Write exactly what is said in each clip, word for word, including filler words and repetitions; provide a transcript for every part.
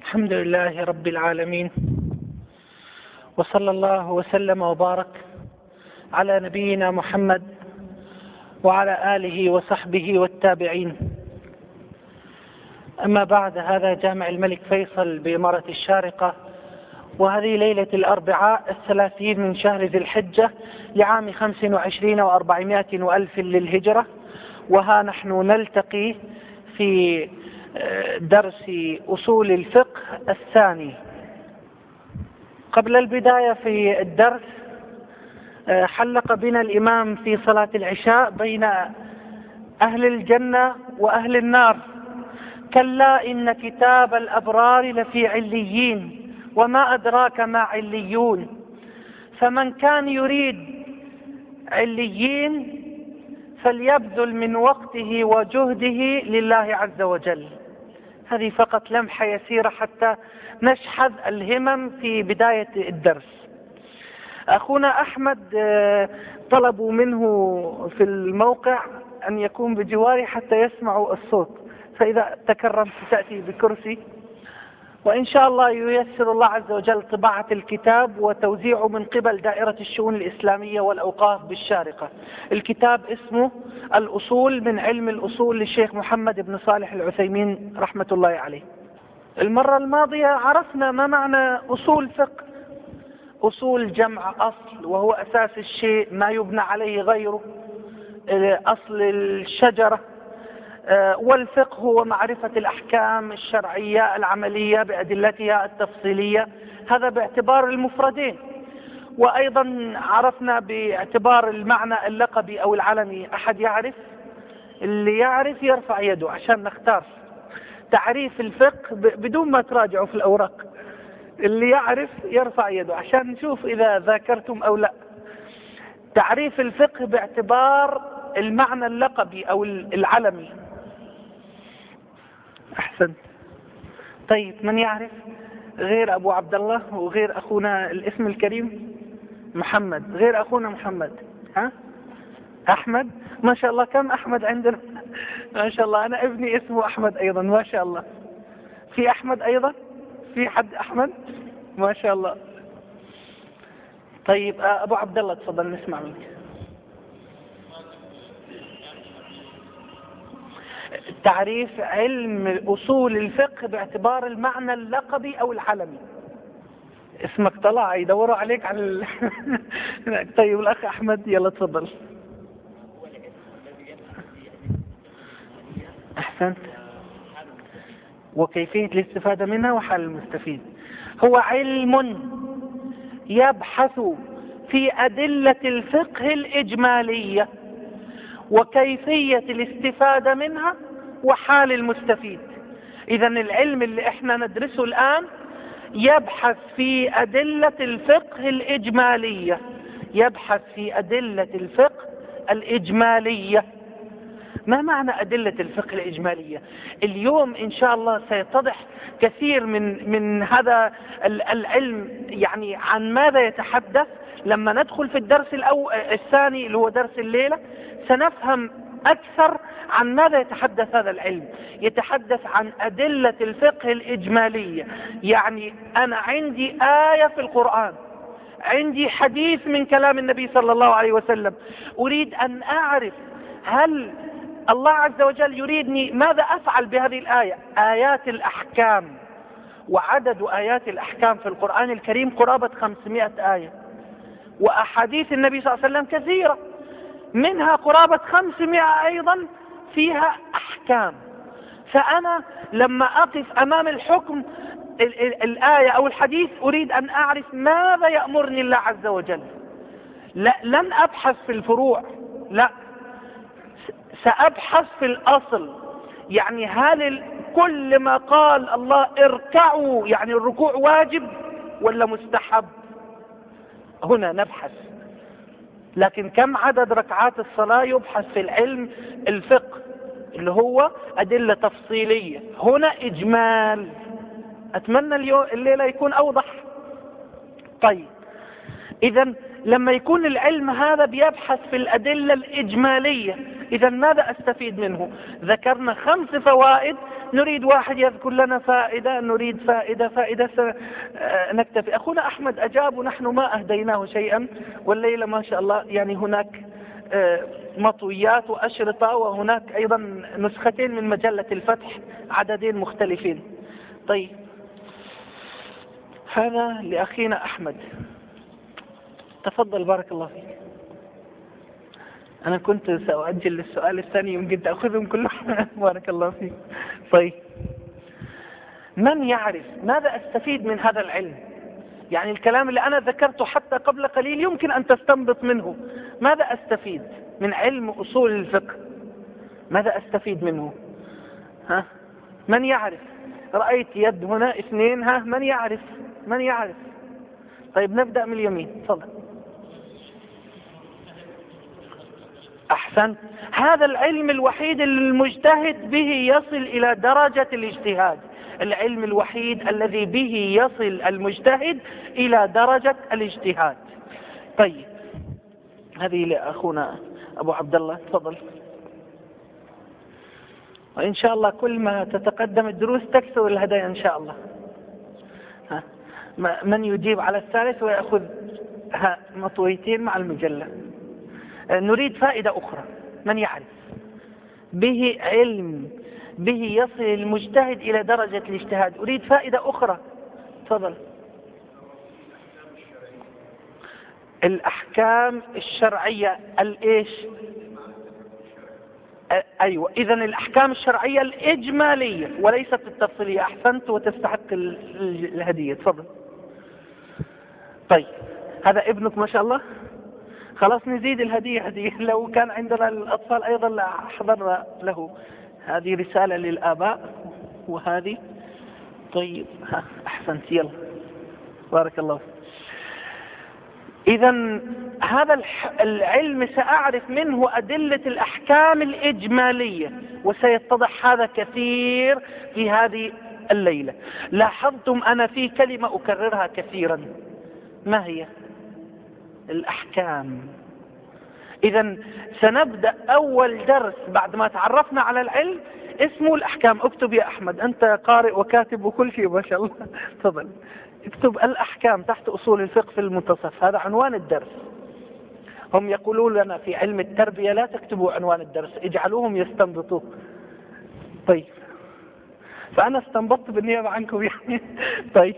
الحمد لله رب العالمين، وصلى الله وسلم وبارك على نبينا محمد وعلى آله وصحبه والتابعين. أما بعد، هذا جامع الملك فيصل بإمارة الشارقة، وهذه ليلة الأربعاء الثلاثين من شهر ذي الحجة لعام خمس وعشرين وأربعمائة وألف للهجرة. وها نحن نلتقي في درس أصول الفقه الثاني. قبل البداية في الدرس حلق بنا الإمام في صلاة العشاء بين أهل الجنة وأهل النار. كلا إن كتاب الأبرار لفي عليين وما أدراك ما عليون. فمن كان يريد عليين فليبذل من وقته وجهده لله عز وجل. هذه فقط لمحة يسيرة حتى نشحذ الهمم في بداية الدرس. أخونا أحمد طلبوا منه في الموقع أن يكون بجواري حتى يسمعوا الصوت، فإذا تكرمت تأتي بكرسي، وإن شاء الله ييسر الله عز وجل طباعة الكتاب وتوزيعه من قبل دائرة الشؤون الإسلامية والأوقاف بالشارقة. الكتاب اسمه الأصول من علم الأصول للشيخ محمد بن صالح العثيمين رحمة الله عليه. المرة الماضية عرفنا ما معنى أصول فقه. أصول جمع أصل، وهو أساس الشيء ما يبنى عليه غيره، أصل الشجرة. والفقه هو معرفة الأحكام الشرعية العملية بأدلتها التفصيلية، هذا باعتبار المفردين. وأيضا عرفنا باعتبار المعنى اللقبي أو العلمي. أحد يعرف؟ اللي يعرف يرفع يده عشان نختار تعريف الفقه بدون ما تراجعوا في الأوراق. اللي يعرف يرفع يده عشان نشوف إذا ذاكرتم أو لا. تعريف الفقه باعتبار المعنى اللقبي أو العلمي. أحسن. طيب، من يعرف غير أبو عبد الله وغير أخونا الاسم الكريم محمد، غير أخونا محمد؟ ها؟ أحمد؟ ما شاء الله، كم أحمد عندنا؟ ما شاء الله، أنا ابني اسمه أحمد أيضا، ما شاء الله. في أحمد أيضا؟ في حد أحمد؟ ما شاء الله. طيب أبو عبد الله تفضل نسمع منك. تعريف علم أصول الفقه باعتبار المعنى اللقبي أو العلمي. اسمك طلع يدوروا عليك على ال... طيب الأخ أحمد يلا تفضل. أحسنت. وكيفية الاستفادة منها وحال المستفيد. هو علم يبحث في أدلة الفقه الإجمالية وكيفية الاستفادة منها وحال المستفيد. إذن العلم اللي احنا ندرسه الآن يبحث في أدلة الفقه الإجمالية، يبحث في أدلة الفقه الإجمالية. ما معنى أدلة الفقه الإجمالية؟ اليوم إن شاء الله سيتضح كثير من من هذا العلم، يعني عن ماذا يتحدث. لما ندخل في الدرس الأول الثاني اللي هو درس الليلة سنفهم أكثر عن ماذا يتحدث هذا العلم. يتحدث عن أدلة الفقه الإجمالية. يعني أنا عندي آية في القرآن، عندي حديث من كلام النبي صلى الله عليه وسلم، أريد أن أعرف هل الله عز وجل يريدني ماذا أفعل بهذه الآية. آيات الأحكام، وعدد آيات الأحكام في القرآن الكريم قرابة خمسمائة آية، وأحاديث النبي صلى الله عليه وسلم كثيرة، منها قرابة خمسمائة أيضا فيها أحكام. فأنا لما أقف أمام الحكم الآية أو الحديث أريد أن أعرف ماذا يأمرني الله عز وجل. لا، لن أبحث في الفروع، لا، سأبحث في الأصل. يعني هل كل ما قال الله اركعوا يعني الركوع واجب ولا مستحب؟ هنا نبحث. لكن كم عدد ركعات الصلاة يبحث في العلم الفقه اللي هو أدلة تفصيلية. هنا إجمال. أتمنى اليوم الليلة يكون أوضح. طيب، إذن لما يكون العلم هذا بيبحث في الأدلة الإجمالية، إذا ماذا أستفيد منه؟ ذكرنا خمس فوائد، نريد واحد يذكر لنا فائدة، نريد فائدة فائدة نكتفي. أخونا أحمد أجاب ونحن ما أهديناه شيئا، والليلة ما شاء الله يعني هناك مطويات وأشرطة، وهناك أيضا نسختين من مجلة الفتح، عددين مختلفين. طيب هذا لأخينا أحمد، تفضل بارك الله فيك. أنا كنت سأؤجل للسؤال الثاني يمكن تأخذهم كلهم. بارك الله فيك. طيب من يعرف ماذا أستفيد من هذا العلم؟ يعني الكلام اللي أنا ذكرته حتى قبل قليل يمكن أن تستنبط منه ماذا أستفيد من علم أصول الفقه، ماذا أستفيد منه؟ ها من يعرف؟ رأيت يد هنا اثنين، ها من يعرف؟ من يعرف؟ طيب نبدأ من اليمين، تفضل. أحسن. هذا العلم الوحيد المجتهد به يصل إلى درجة الاجتهاد، العلم الوحيد الذي به يصل المجتهد إلى درجة الاجتهاد. طيب هذه لأخونا أبو عبد الله، تفضل. وإن شاء الله كل ما تتقدم الدروس تكثر الهدايا إن شاء الله. ها. من يجيب على الثالث ويأخذ مطويتين مع المجلة. نريد فائدة أخرى. من يعرف به علم به يصل المجتهد إلى درجة الاجتهاد؟ أريد فائدة أخرى، تفضل. الأحكام الشرعية الإيش؟ أيوة، إذن الأحكام الشرعية الإجمالية وليست التفصيلية. أحسنت وتستحق الهدية، تفضل. طيب هذا ابنك ما شاء الله، خلاص نزيد الهدية هدية. لو كان عندنا الأطفال أيضا لأحضرنا له. هذه رسالة للآباء وهذه. طيب ها أحسنت، يلا بارك الله. إذا هذا العلم سأعرف منه أدلة الأحكام الإجمالية، وسيتضح هذا كثير في هذه الليلة. لاحظتم أنا في كلمة أكررها كثيرا، ما هي؟ الأحكام. إذا سنبدأ أول درس بعد ما تعرفنا على العلم اسمه الأحكام. اكتب يا أحمد، أنت قارئ وكاتب وكل شيء ما شاء الله. تفضل اكتب الأحكام تحت أصول الفقه في المنتصف، هذا عنوان الدرس. هم يقولون لنا في علم التربية لا تكتبوا عنوان الدرس، اجعلوهم يستنبطوه. طيب فأنا استنبطت بالنيابة عنكم يعني. طيب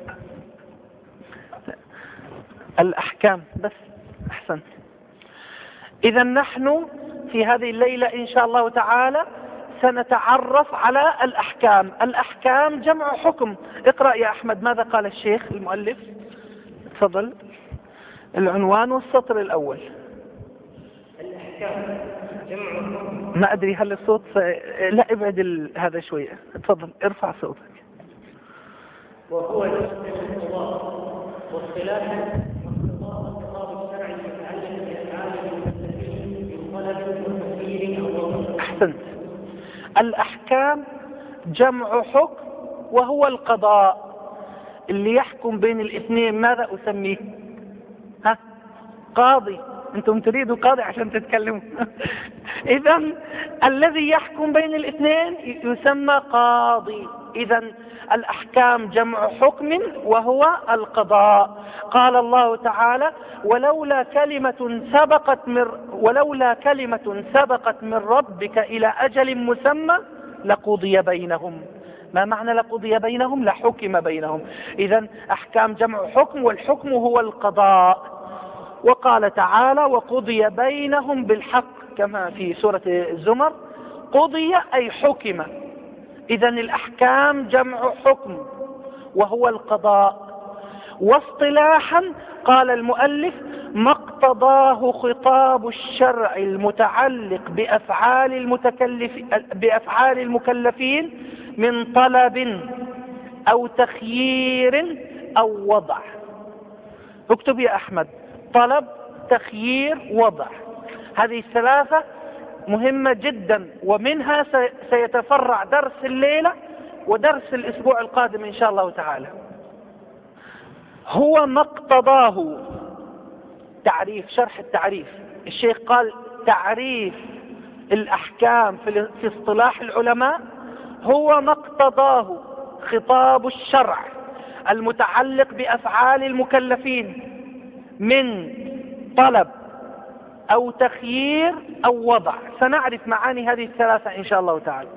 الأحكام بس. أحسن. إذا نحن في هذه الليلة إن شاء الله تعالى سنتعرف على الأحكام. الأحكام جمع حكم. اقرأ يا أحمد ماذا قال الشيخ المؤلف، تفضل. العنوان والسطر الأول. الأحكام جمع حكم. ما أدري هل الصوت س... لا ابعد ال... هذا شوية، تفضل ارفع صوتك. وهو القضاء واصطلاح الخطاب الشرعي المتعلق بأفعال المكلفين من طلب وتفسير أو. أحسنت. الأحكام جمع حكم وهو القضاء، اللي يحكم بين الاثنين ماذا أسميه؟ ها قاضي. أنتم تريدوا قاضي عشان تتكلموا. إذا الذي يحكم بين الاثنين يسمى قاضي. إذا الأحكام جمع حكم وهو القضاء. قال الله تعالى ولولا كلمة سبقت من ولولا كلمة سبقت من ربك إلى أجل مسمى لقضي بينهم. ما معنى لقضي بينهم؟ لحكم بينهم. إذا أحكام جمع حكم، والحكم هو القضاء. وقال تعالى وقضي بينهم بالحق كما في سورة الزمر، قضي أي حكم. إذا الأحكام جمع حكم وهو القضاء. واصطلاحا قال المؤلف ما اقتضاه خطاب الشرع المتعلق بأفعال المتكلف بأفعال المكلفين من طلب أو تخيير أو وضع. اكتب يا أحمد، طلب، تخيير، وضع. هذه الثلاثة مهمة جدا، ومنها سيتفرع درس الليلة ودرس الأسبوع القادم إن شاء الله تعالى. هو ما اقتضاه. تعريف، شرح التعريف. الشيخ قال تعريف الأحكام في اصطلاح العلماء هو ما اقتضاه خطاب الشرع المتعلق بأفعال المكلفين من طلب أو تخيير أو وضع. سنعرف معاني هذه الثلاثة إن شاء الله تعالى.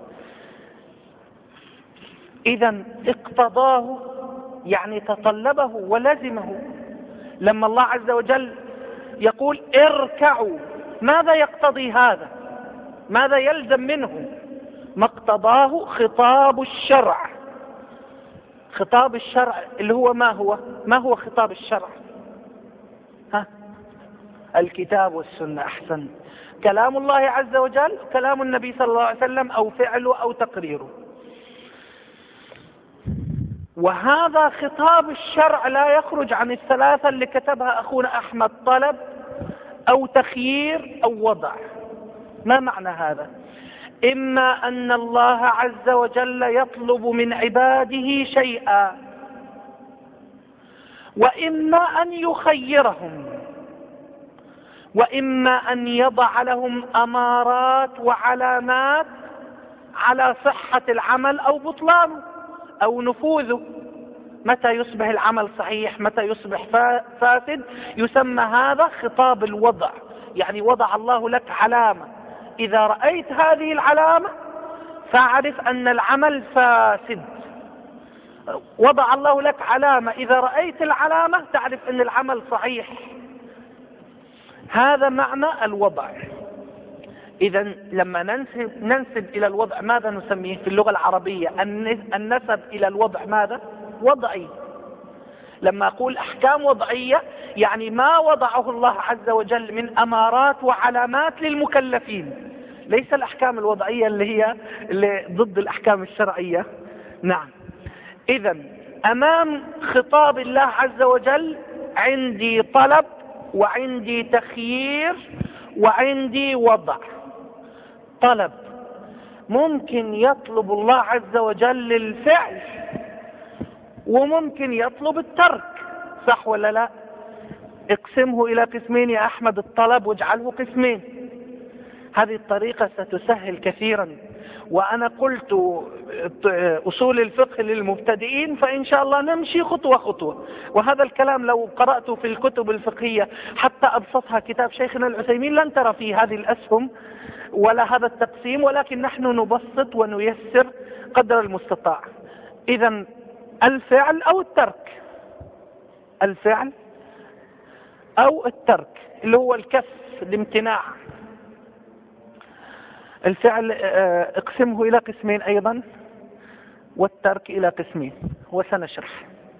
إذن اقتضاه يعني تطلبه ولزمه. لما الله عز وجل يقول اركعوا، ماذا يقتضي هذا؟ ماذا يلزم منه؟ ما اقتضاه خطاب الشرع. خطاب الشرع اللي هو ما هو؟ ما هو خطاب الشرع؟ ها؟ الكتاب والسنة. أحسن. كلام الله عز وجل، كلام النبي صلى الله عليه وسلم، أو فعله أو تقريره. وهذا خطاب الشرع لا يخرج عن الثلاثة اللي كتبها أخونا أحمد: طلب أو تخيير أو وضع. ما معنى هذا؟ إما أن الله عز وجل يطلب من عباده شيئا، وإما أن يخيرهم، وإما أن يضع لهم أمارات وعلامات على صحة العمل أو بطلانه أو نفوذه. متى يصبح العمل صحيح، متى يصبح فاسد، يسمى هذا خطاب الوضع. يعني وضع الله لك علامة، إذا رأيت هذه العلامة فاعرف أن العمل فاسد. وضع الله لك علامة، إذا رأيت العلامة تعرف أن العمل صحيح. هذا معنى الوضع. إذا لما ننسب, ننسب إلى الوضع ماذا نسميه في اللغة العربية؟ النسب إلى الوضع ماذا؟ وضعي. لما أقول أحكام وضعية يعني ما وضعه الله عز وجل من أمارات وعلامات للمكلفين، ليس الأحكام الوضعية اللي هي اللي ضد الأحكام الشرعية. نعم. إذا أمام خطاب الله عز وجل عندي طلب وعندي تخيير وعندي وضع. طلب ممكن يطلب الله عز وجل الفعل وممكن يطلب الترك، صح ولا لا؟ اقسمه إلى قسمين يا أحمد الطلب واجعله قسمين. هذه الطريقة ستسهل كثيرا. وأنا قلت أصول الفقه للمبتدئين، فإن شاء الله نمشي خطوة خطوة. وهذا الكلام لو قرأت في الكتب الفقهية حتى أبسطها كتاب شيخنا العثيمين لن ترى فيه هذه الأسهم ولا هذا التقسيم، ولكن نحن نبسط ونيسر قدر المستطاع. إذا الفعل أو الترك، الفعل أو الترك اللي هو الكف، الامتناع. الفعل اقسمه إلى قسمين أيضا، والترك إلى قسمين، وسنشرح.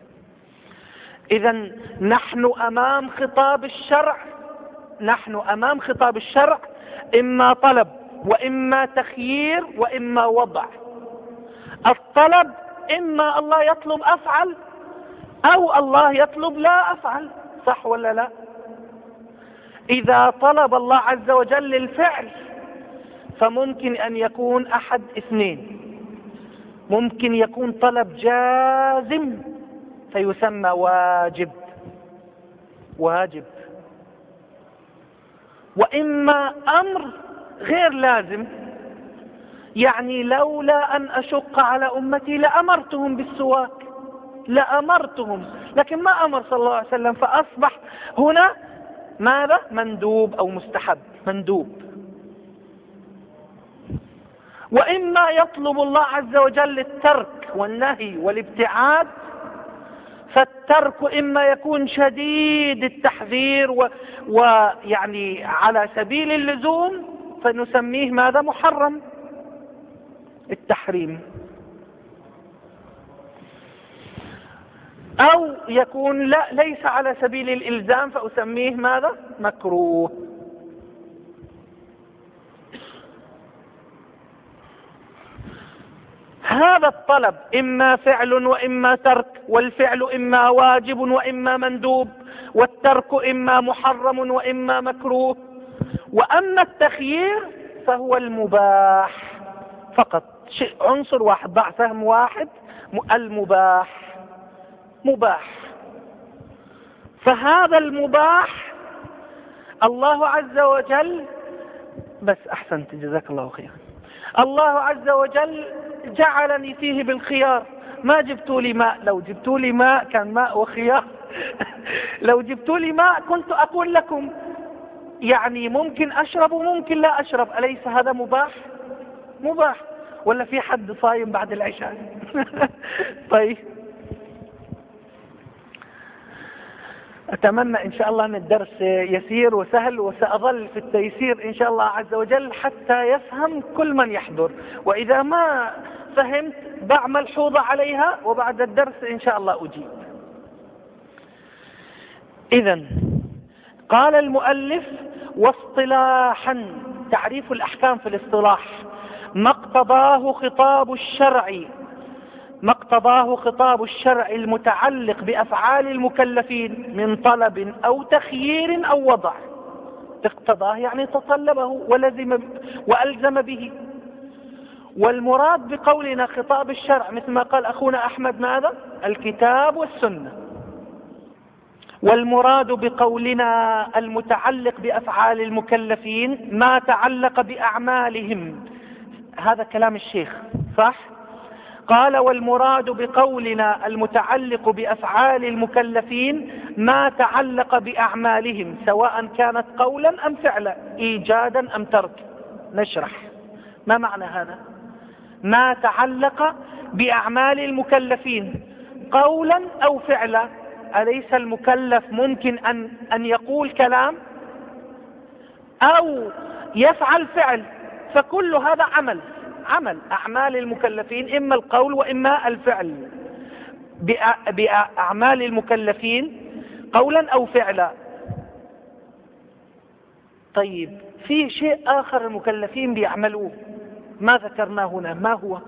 إذا نحن أمام خطاب الشرع، نحن أمام خطاب الشرع إما طلب وإما تخيير وإما وضع. الطلب إما الله يطلب أفعل أو الله يطلب لا أفعل، صح ولا لا؟ إذا طلب الله عز وجل الفعل فممكن أن يكون أحد اثنين: ممكن يكون طلب جازم فيسمى واجب، واجب، وإما أمر غير لازم، يعني لولا أن أشق على أمتي لأمرتهم بالسواك، لأمرتهم، لكن ما أمر صلى الله عليه وسلم، فأصبح هنا ماذا؟ مندوب أو مستحب، مندوب. وإما يطلب الله عز وجل الترك والنهي والابتعاد، فالترك إما يكون شديد التحذير و... ويعني على سبيل اللزوم فنسميه ماذا؟ محرم، التحريم. أو يكون لا ليس على سبيل الإلزام فأسميه ماذا؟ مكروه. هذا الطلب إما فعل وإما ترك، والفعل إما واجب وإما مندوب، والترك إما محرم وإما مكروه. وأما التخيير فهو المباح فقط، شيء عنصر واحد، ضع سهم واحد، المباح، مباح. فهذا المباح الله عز وجل بس أحسنت، جزاك الله خيرا. الله عز وجل جعلني فيه بالخيار، ما جبتوا لي ماء، لو جبتوا لي ماء كان ماء وخيار. لو جبتوا لي ماء كنت أقول لكم يعني ممكن أشرب وممكن لا أشرب، أليس هذا مباح؟ مباح. ولا في حد صايم بعد العشاء؟ طيب، أتمنى إن شاء الله أن الدرس يسير وسهل، وسأظل في التيسير إن شاء الله عز وجل حتى يفهم كل من يحضر، وإذا ما فهمت بعمل حوضة عليها وبعد الدرس إن شاء الله أجيب. إذن قال المؤلف: واصطلاحا، تعريف الأحكام في الاصطلاح: ما اقتضاه خطاب الشرع ما اقتضاه خطاب الشرع المتعلق بأفعال المكلفين من طلب أو تخيير أو وضع. اقتضاه يعني تطلبه ولزم وألزم به. والمراد بقولنا خطاب الشرع مثل ما قال أخونا أحمد ماذا؟ الكتاب والسنة. والمراد بقولنا المتعلق بأفعال المكلفين ما تعلق بأعمالهم. هذا كلام الشيخ صح؟ قال: والمراد بقولنا المتعلق بأفعال المكلفين ما تعلق بأعمالهم سواء كانت قولا أم فعلا، إيجادا أم ترك. نشرح ما معنى هذا. ما تعلق بأعمال المكلفين قولا أو فعلا، أليس المكلف ممكن أن, أن يقول كلام أو يفعل فعل؟ فكل هذا عمل عمل أعمال المكلفين إما القول وإما الفعل. بأعمال المكلفين قولا أو فعلا. طيب، في شيء آخر المكلفين بيعملوه ما ذكرناه هنا، ما هو؟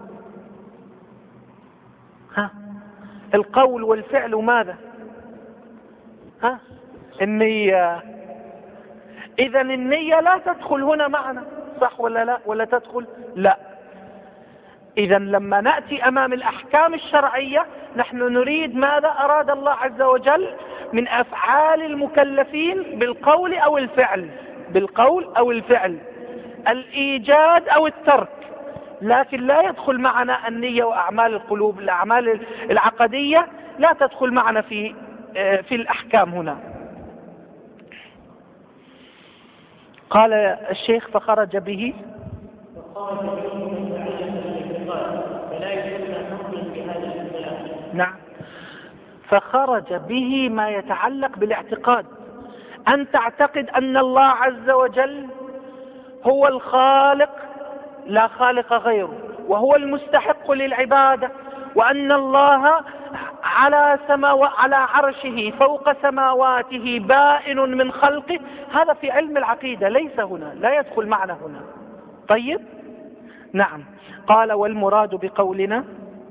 ها؟ القول والفعل وماذا؟ ها؟ النية. إذا النية لا تدخل هنا معنا، صح ولا لا؟ ولا تدخل؟ لا. إذا لما نأتي أمام الأحكام الشرعية نحن نريد ماذا أراد الله عز وجل من أفعال المكلفين بالقول أو الفعل، بالقول أو الفعل، الإيجاد أو الترك. لكن لا يدخل معنا النية وأعمال القلوب، الأعمال العقدية لا تدخل معنا في في الأحكام هنا. قال الشيخ: فخرج به نعم فخرج به ما يتعلق بالاعتقاد. أن تعتقد أن الله عز وجل هو الخالق لا خالق غيره، وهو المستحق للعبادة، وأن الله على سماو على عرشه فوق سماواته بائن من خلقه. هذا في علم العقيدة، ليس هنا، لا يدخل معنا هنا. طيب، نعم. قال: والمراد بقولنا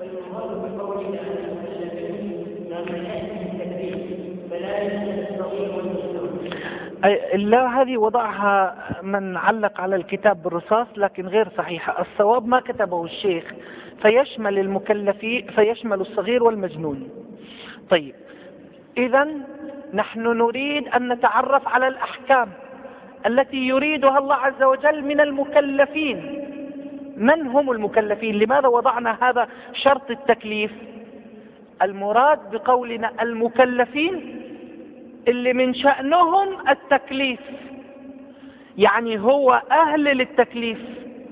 لا، هذه وضعها من علق على الكتاب بالرصاص لكن غير صحيحة. الصواب ما كتبه الشيخ، فيشمل المكلفين، فيشمل الصغير والمجنون. طيب، إذن نحن نريد أن نتعرف على الأحكام التي يريدها الله عز وجل من المكلفين. من هم المكلفين؟ لماذا وضعنا هذا شرط التكليف؟ المراد بقولنا المكلفين اللي من شأنهم التكليف، يعني هو أهل للتكليف.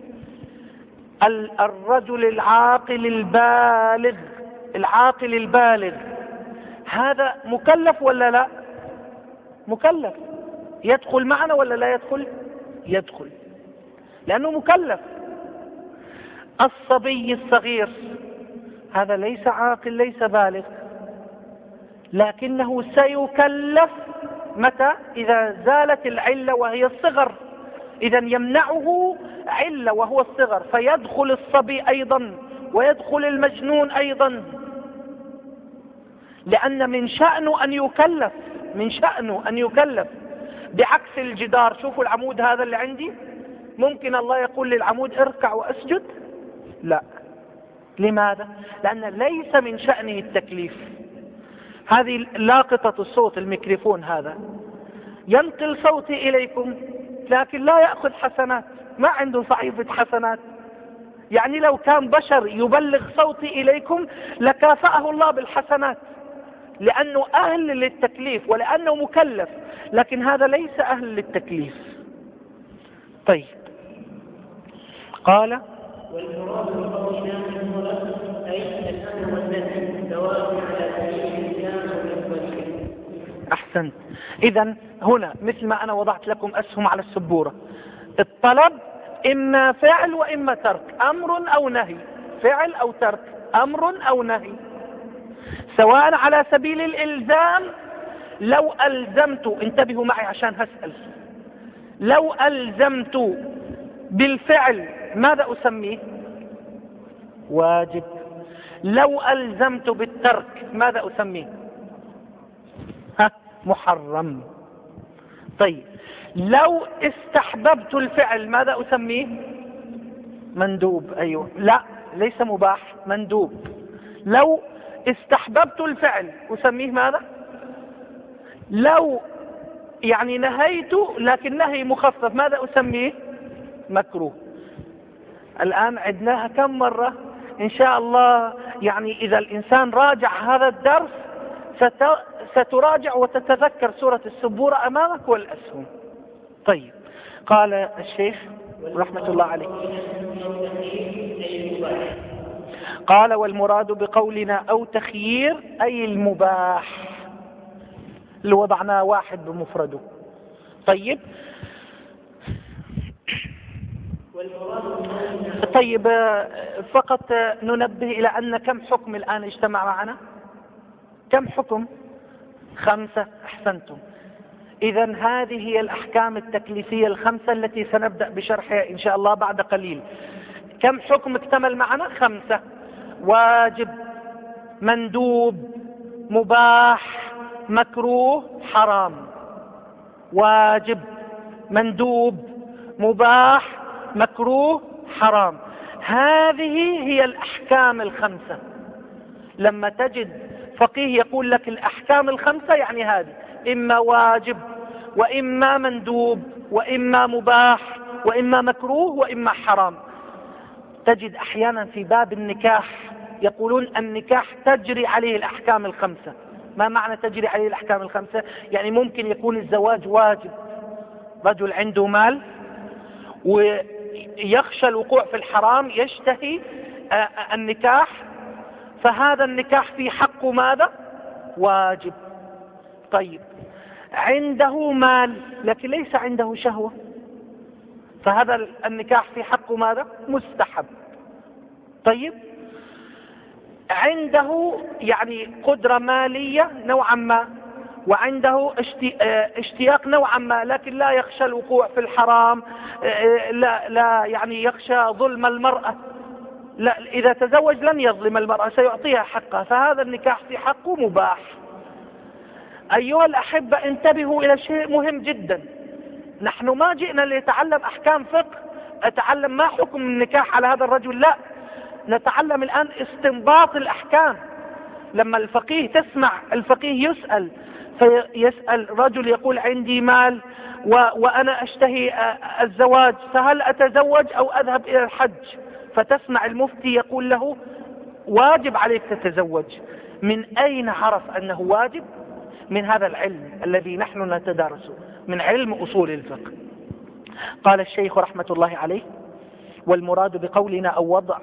الرجل العاقل البالغ، العاقل البالغ هذا مكلف ولا لا؟ مكلف. يدخل معنا ولا لا يدخل؟ يدخل، لأنه مكلف. الصبي الصغير هذا ليس عاقل ليس بالغ، لكنه سيكلف متى؟ إذا زالت العلة وهي الصغر. إذا يمنعه علة وهو الصغر، فيدخل الصبي أيضا ويدخل المجنون أيضا، لأن من شأنه أن يكلف، من شأنه أن يكلف. بعكس الجدار، شوفوا العمود هذا اللي عندي، ممكن الله يقول للعمود اركع واسجد؟ لا. لماذا؟ لأن ليس من شأنه التكليف. هذه لاقطة الصوت، الميكروفون هذا ينقل صوتي إليكم لكن لا يأخذ حسنات. ما عنده صحيفة حسنات. يعني لو كان بشر يبلغ صوتي إليكم لكافأه الله بالحسنات، لأنه أهل للتكليف ولأنه مكلف، لكن هذا ليس أهل للتكليف. طيب قال والمراد بقولنا أي الأمر والنهي سواء على سبيل الإسلام أو الإخوانية. أحسنت. إذن هنا مثل ما أنا وضعت لكم أسهم على السبورة، الطلب إما فعل وإما ترك، أمر أو نهي، فعل أو ترك، أمر أو نهي، سواء على سبيل الإلزام. لو ألزمت، انتبهوا معي عشان هسأل، لو ألزمت بالفعل ماذا أسميه؟ واجب. لو ألزمت بالترك ماذا أسميه؟ ها، محرم. طيب لو استحببت الفعل ماذا أسميه؟ مندوب. أيوة، لا ليس مباح، مندوب. لو استحببت الفعل أسميه ماذا؟ لو يعني نهيت لكن نهي مخفف ماذا أسميه؟ مكروه. الآن عدناها كم مرة؟ إن شاء الله يعني إذا الإنسان راجع هذا الدرس ستراجع وتتذكر سورة السبورة أمامك والأسهم. طيب قال الشيخ رحمة الله عليه، قال والمراد بقولنا أو تخيير أي المباح، اللي وضعناه واحد بمفرده. طيب طيب فقط ننبه إلى أن كم حكم الآن اجتمع معنا؟ كم حكم؟ خمسة. أحسنتم. إذن هذه هي الأحكام التكليفية الخمسة التي سنبدأ بشرحها إن شاء الله بعد قليل. كم حكم اكتمل معنا؟ خمسة: واجب، مندوب، مباح، مكروه، حرام. واجب، مندوب، مباح، مكروه، حرام. هذه هي الأحكام الخمسة. لما تجد فقيه يقول لك الأحكام الخمسة يعني هذه، إما واجب وإما مندوب وإما مباح وإما مكروه وإما حرام. تجد أحيانا في باب النكاح يقولون النكاح تجري عليه الأحكام الخمسة. ما معنى تجري عليه الأحكام الخمسة؟ يعني ممكن يكون الزواج واجب، رجل عنده مال ويخشى الوقوع في الحرام، يشتهي النكاح، فهذا النكاح في حقه ماذا؟ واجب. طيب عنده مال لكن ليس عنده شهوة، فهذا النكاح في حقه ماذا؟ مستحب. طيب عنده يعني قدرة مالية نوعا ما وعنده اشتياق نوعا ما، لكن لا يخشى الوقوع في الحرام، لا, لا يعني يخشى ظلم المرأة، لا إذا تزوج لن يظلم المرأة، سيعطيها حقها، فهذا النكاح في حقه مباح. أيها الأحبة انتبهوا إلى شيء مهم جدا، نحن ما جئنا لنتعلم أحكام فقه، أتعلم ما حكم النكاح على هذا الرجل، لا، نتعلم الآن استنباط الأحكام. لما الفقيه تسمع الفقيه يسأل، فيسأل رجل يقول عندي مال و... وأنا أشتهي الزواج، فهل أتزوج أو أذهب إلى الحج؟ فتسمع المفتي يقول له واجب عليك تتزوج. من أين عرف أنه واجب؟ من هذا العلم الذي نحن نتدارسه، من علم أصول الفقه. قال الشيخ رحمة الله عليه والمراد بقولنا أو وضع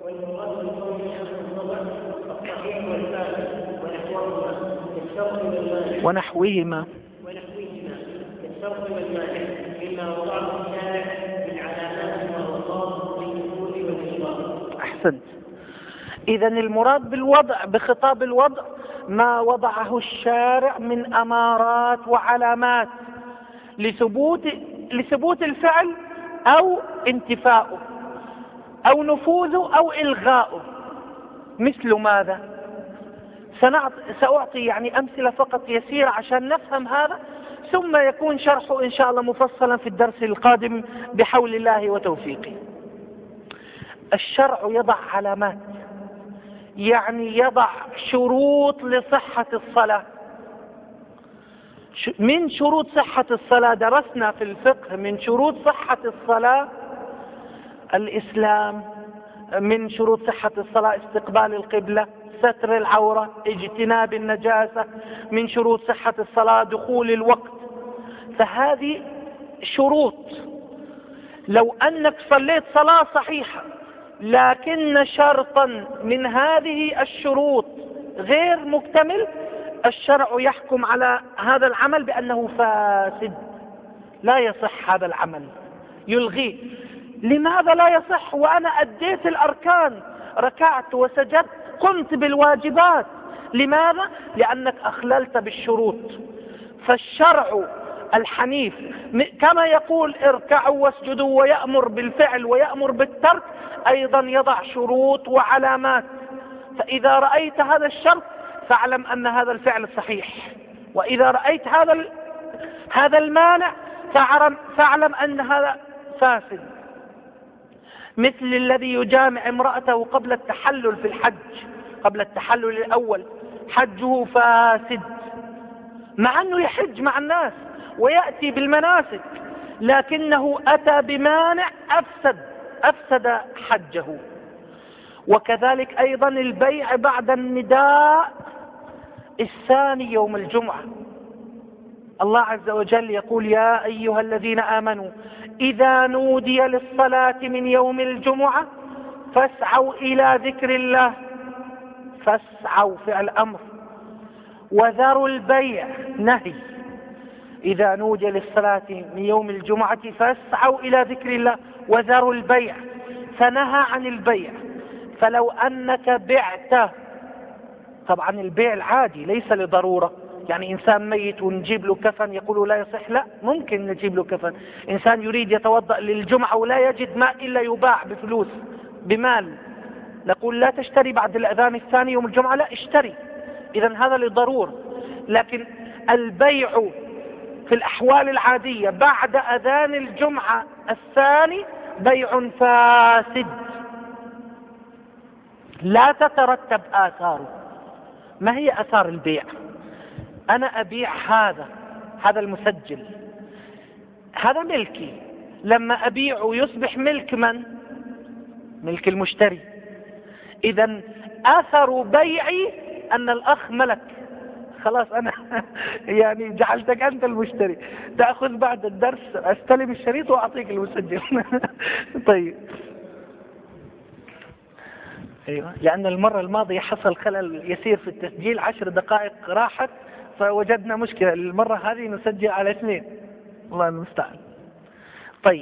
ونحوهما كالشرط والمانع مما وضعه الشارع من علامات والأوصاف للدخول والإشراق. أحسنت. إذن المراد بالوضع بخطاب الوضع ما وضعه الشارع من أمارات وعلامات لثبوت لثبوت الفعل أو انتفاؤه أو نفوذه أو إلغاؤه. مثل ماذا؟ سأعطي يعني أمثلة فقط يسيرة عشان نفهم هذا، ثم يكون شرحه إن شاء الله مفصلا في الدرس القادم بحول الله وتوفيقه. الشرع يضع علامات، يعني يضع شروط لصحة الصلاة. من شروط صحة الصلاة درسنا في الفقه من شروط صحة الصلاة الإسلام من شروط صحة الصلاة استقبال القبلة، ستر العورة، اجتناب النجاسة، من شروط صحة الصلاة دخول الوقت. فهذه شروط. لو أنك صليت صلاة صحيحة لكن شرطا من هذه الشروط غير مكتمل، الشرع يحكم على هذا العمل بأنه فاسد، لا يصح هذا العمل، يلغيه. لماذا لا يصح وأنا أديت الأركان، ركعت وسجدت، قمت بالواجبات؟ لماذا؟ لأنك أخللت بالشروط. فالشرع الحنيف كما يقول اركعوا واسجدوا ويأمر بالفعل ويأمر بالترك، أيضا يضع شروط وعلامات. فإذا رأيت هذا الشرط فاعلم أن هذا الفعل صحيح، وإذا رأيت هذا هذا المانع فاعلم أن هذا فاسد. مثل الذي يجامع امرأته قبل التحلل في الحج، قبل التحلل الأول، حجه فاسد، مع أنه يحج مع الناس ويأتي بالمناسك، لكنه أتى بمانع أفسد أفسد حجه. وكذلك أيضا البيع بعد النداء الثاني يوم الجمعة. الله عز وجل يقول يا أيها الذين آمنوا إذا نودي للصلاة من يوم الجمعة فاسعوا إلى ذكر الله، فاسعوا فعل أمر، وذروا البيع نهي. إذا نودي للصلاة من يوم الجمعة فاسعوا إلى ذكر الله وذروا البيع، فنهى عن البيع. فلو أنك بعت، طبعا البيع العادي ليس لضرورة، يعني إنسان ميت ونجيب له كفن يقولوا لا يصح، لا، ممكن نجيب له كفن. إنسان يريد يتوضأ للجمعة ولا يجد ماء إلا يباع بفلوس بمال، نقول لا تشتري بعد الأذان الثاني يوم الجمعة، لا اشتري. إذن هذا لضرورة. لكن البيع في الأحوال العادية بعد أذان الجمعة الثاني بيع فاسد لا تترتب آثاره. ما هي آثار البيع؟ أنا أبيع هذا هذا المسجل، هذا ملكي، لما أبيعه يصبح ملك من؟ ملك المشتري. إذن أثر بيعي أن الأخ ملك، خلاص أنا يعني جعلتك أنت المشتري، تأخذ بعد الدرس أستلم الشريط وأعطيك المسجل. طيب، أيوة، لأن المرة الماضية حصل خلل يسير في التسجيل، عشر دقائق راحت فوجدنا مشكلة. المرة هذه نسجل على اثنين، الله المستعان. طيب،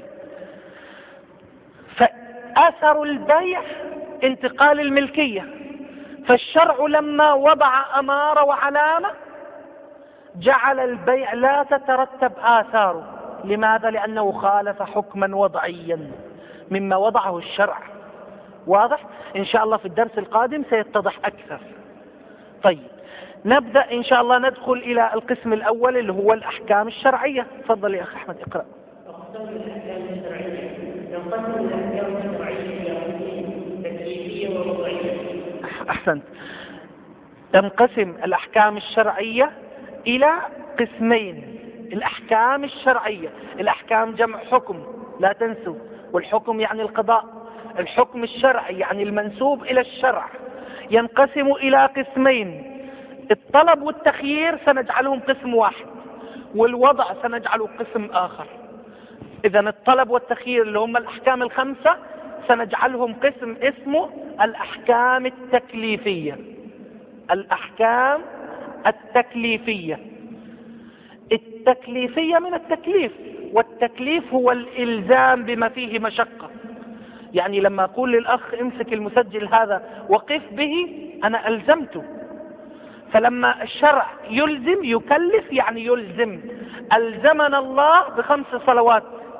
فأثر البيع انتقال الملكية. فالشرع لما وضع أمارة وعلامة جعل البيع لا تترتب آثاره. لماذا؟ لأنه خالف حكما وضعيا مما وضعه الشرع. واضح؟ إن شاء الله في الدرس القادم سيتضح أكثر. طيب، نبدأ إن شاء الله ندخل إلى القسم الأول اللي هو الأحكام الشرعية. تفضل يا أخي أحمد اقرأ. أقسام الأحكام الشرعية. ينقسم الأحكام الشرعية إلى قسمين: تكليفية ووضعية. أحسنت. تنقسم الأحكام الشرعية إلى قسمين: الأحكام الشرعية، الأحكام جمع حكم لا تنسوا، والحكم يعني القضاء. الحكم الشرعي يعني المنسوب إلى الشرع. ينقسم إلى قسمين: الطلب والتخيير سنجعلهم قسم واحد، والوضع سنجعله قسم آخر. إذن الطلب والتخيير اللي هم الأحكام الخمسة سنجعلهم قسم اسمه الأحكام التكليفية. الأحكام التكليفية. التكليفية من التكليف، والتكليف هو الإلزام بما فيه مشقة. يعني لما أقول للأخ امسك المسجل هذا وقف به، أنا ألزمته. فلما الشرع يلزم يكلف يعني يلزم. ألزمنا الله بخمس صلوات،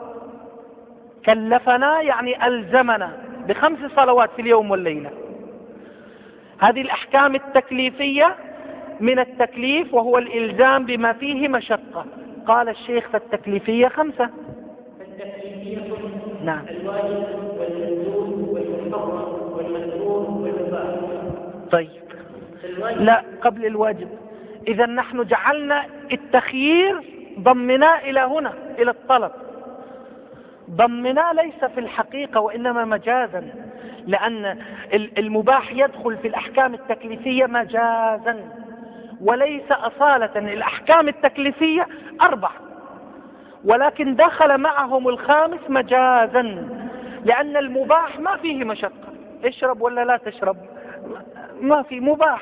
كلفنا يعني ألزمنا بخمس صلوات في اليوم والليلة. هذه الأحكام التكليفية من التكليف، وهو الإلزام بما فيه مشقة. قال الشيخ فالتكليفية خمسة. التكليفية نعم. الواجب والمندوب والمحرم والمكروه والمباح. طيب، لا، قبل الواجب. إذا نحن جعلنا التخيير ضمناه إلى هنا إلى الطلب. ضمنا ليس في الحقيقة وإنما مجازا، لأن المباح يدخل في الأحكام التكليفية مجازا وليس أصالة. الأحكام التكليفية أربع، ولكن دخل معهم الخامس مجازا، لأن المباح ما فيه مشقة، اشرب ولا لا تشرب، ما في مباح.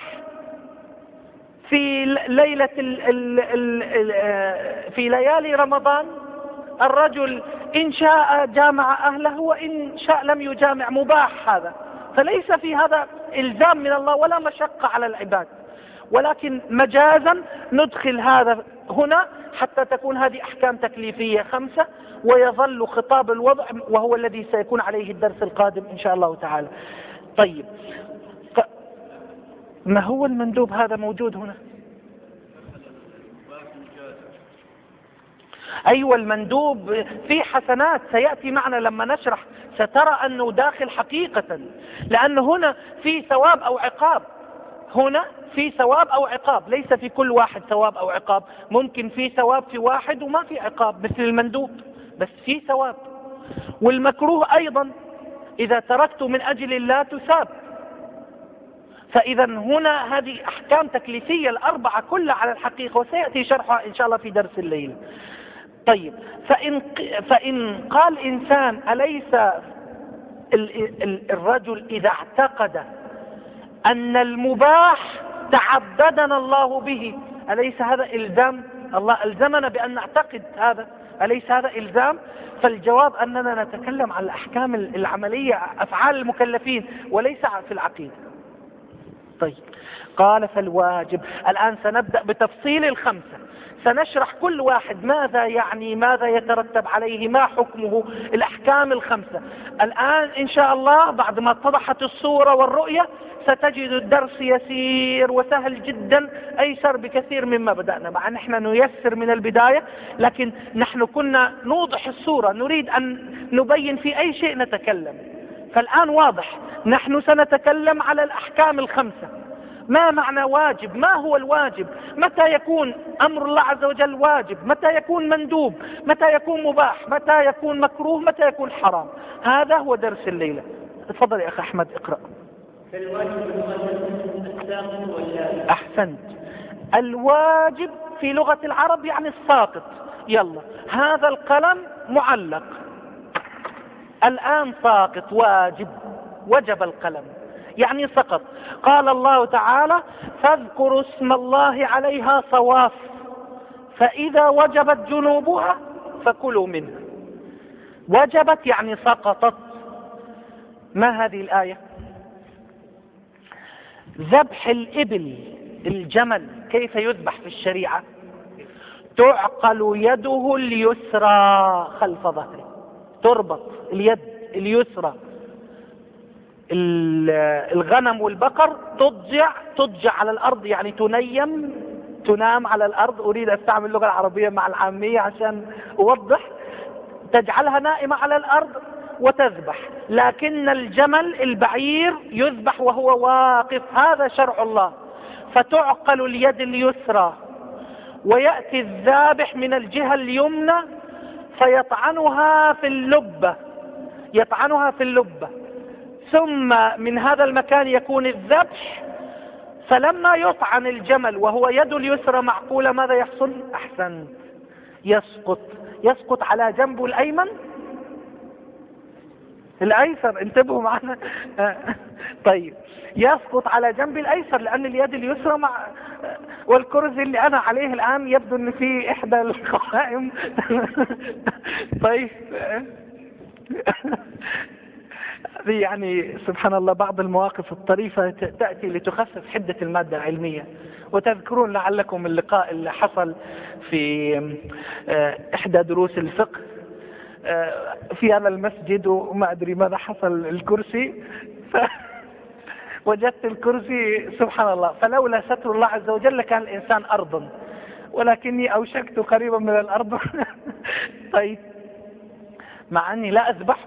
في ليلة ال ال ال في ليالي رمضان الرجل إن شاء جامع أهله وإن شاء لم يجامع، مباح هذا، فليس في هذا إلزام من الله ولا مشقة على العباد، ولكن مجازا ندخل هذا هنا حتى تكون هذه أحكام تكليفية خمسة، ويظل خطاب الوضع وهو الذي سيكون عليه الدرس القادم إن شاء الله تعالى. طيب، ما هو المندوب هذا موجود هنا؟ أيوة، المندوب في حسنات سيأتي معنا لما نشرح، سترى أنه داخل حقيقة، لأن هنا في ثواب أو عقاب، هنا في ثواب أو عقاب، ليس في كل واحد ثواب أو عقاب، ممكن في ثواب في واحد وما في عقاب مثل المندوب، بس في ثواب. والمكروه أيضا إذا تركت من أجل الله تثاب. فإذا هنا هذه أحكام تكليفية الأربعة كلها على الحقيقة، وسيأتي شرحها إن شاء الله في درس الليل. طيب، فإن, فإن قال إنسان أليس الرجل إذا اعتقد أن المباح تعبدنا الله به، أليس هذا إلزام؟ الله ألزمنا بأن نعتقد هذا، أليس هذا إلزام؟ فالجواب أننا نتكلم عن الأحكام العملية، أفعال المكلفين، وليس في العقيدة. طيب، قال فالواجب. الآن سنبدأ بتفصيل الخمسة، سنشرح كل واحد ماذا يعني، ماذا يترتب عليه، ما حكمه، الأحكام الخمسة. الآن إن شاء الله بعد ما اتضحت الصورة والرؤية ستجد الدرس يسير وسهل جدا، أيسر بكثير مما بدأنا. مع نحن نيسر من البداية، لكن نحن كنا نوضح الصورة، نريد أن نبين في أي شيء نتكلم. فالآن واضح، نحن سنتكلم على الأحكام الخمسة. ما معنى واجب؟ ما هو الواجب؟ متى يكون أمر الله عز وجل واجب؟ متى يكون مندوب؟ متى يكون مباح؟ متى يكون مكروه؟ متى يكون حرام؟ هذا هو درس الليلة. تفضل يا أخي أحمد، اقرأ. أحسنت. الواجب في لغة العرب يعني الساقط. يلا، هذا القلم معلق الآن ساقط، واجب، وجب القلم يعني سقط. قال الله تعالى فاذكروا اسم الله عليها صواف فإذا وجبت جنوبها فكلوا منها. وجبت يعني سقطت. ما هذه الآية؟ ذبح الإبل، الجمل، كيف يذبح في الشريعة؟ تعقل يده اليسرى خلف ظهره، تربط اليد اليسرى. الغنم والبقر تضجع، تضجع على الأرض يعني تنيم، تنام على الأرض. أريد أستعمل اللغة العربية مع العامية عشان أوضح. تجعلها نائمة على الأرض وتذبح. لكن الجمل البعير يذبح وهو واقف، هذا شرع الله. فتعقل اليد اليسرى، ويأتي الذابح من الجهة اليمنى فيطعنها في اللبة، يطعنها في اللبة، ثم من هذا المكان يكون الذبح. فلما يطعن الجمل وهو يد اليسرى معقولة ماذا يحصل؟ أحسن، يسقط. يسقط على جنبه الأيمن الأيسر، انتبهوا معنا. طيب، يسقط على جنب الأيسر لأن اليد اليسرى مع والكرسي اللي أنا عليه الآن يبدو أن في إحدى القوائم. طيب، يعني سبحان الله بعض المواقف الطريفة تأتي لتخفف حدة المادة العلمية. وتذكرون لعلكم اللقاء اللي حصل في إحدى دروس الفقه في هذا المسجد، وما أدري ماذا حصل الكرسي، وجدت الكرسي سبحان الله، فلولا ستر الله عز وجل كان الإنسان أرضا، ولكني أوشكت قريبا من الأرض. طيب، مع أني لا أذبحه.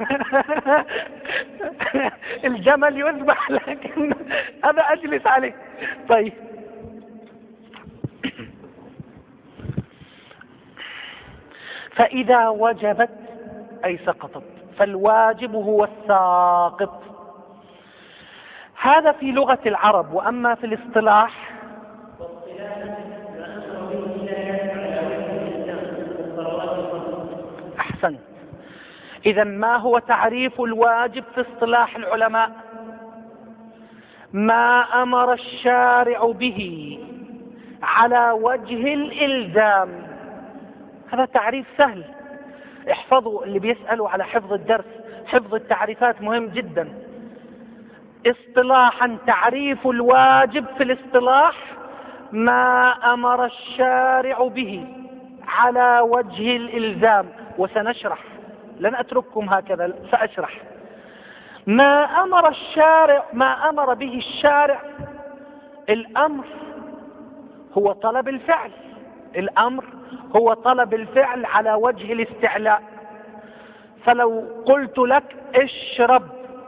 الجمل يذبح لكن أنا أجلس عليه. طيب، فإذا وجبت أي سقطت، فالواجب هو الساقط. هذا في لغة العرب. وأما في الاصطلاح أحسن. إذا ما هو تعريف الواجب في اصطلاح العلماء؟ ما أمر الشارع به على وجه الإلزام. هذا تعريف سهل، احفظوا. اللي بيسألوا على حفظ الدرس، حفظ التعريفات مهم جدا. اصطلاحا تعريف الواجب في الاصطلاح ما أمر الشارع به على وجه الإلزام. وسنشرح، لن أترككم هكذا، سأشرح. ما أمر الشارع، ما أمر به الشارع، الأمر هو طلب الفعل. الأمر هو طلب الفعل على وجه الاستعلاء. فلو قلت لك اشرب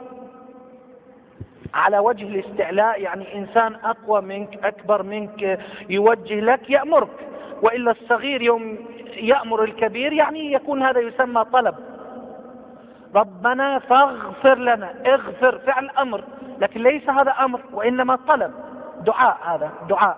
على وجه الاستعلاء، يعني إنسان أقوى منك أكبر منك يوجه لك يأمرك، وإلا الصغير يوم يأمر الكبير يعني يكون هذا يسمى طلب. ربنا فاغفر لنا، اغفر فعل أمر، لكن ليس هذا أمر وإنما طلب، دعاء، هذا دعاء.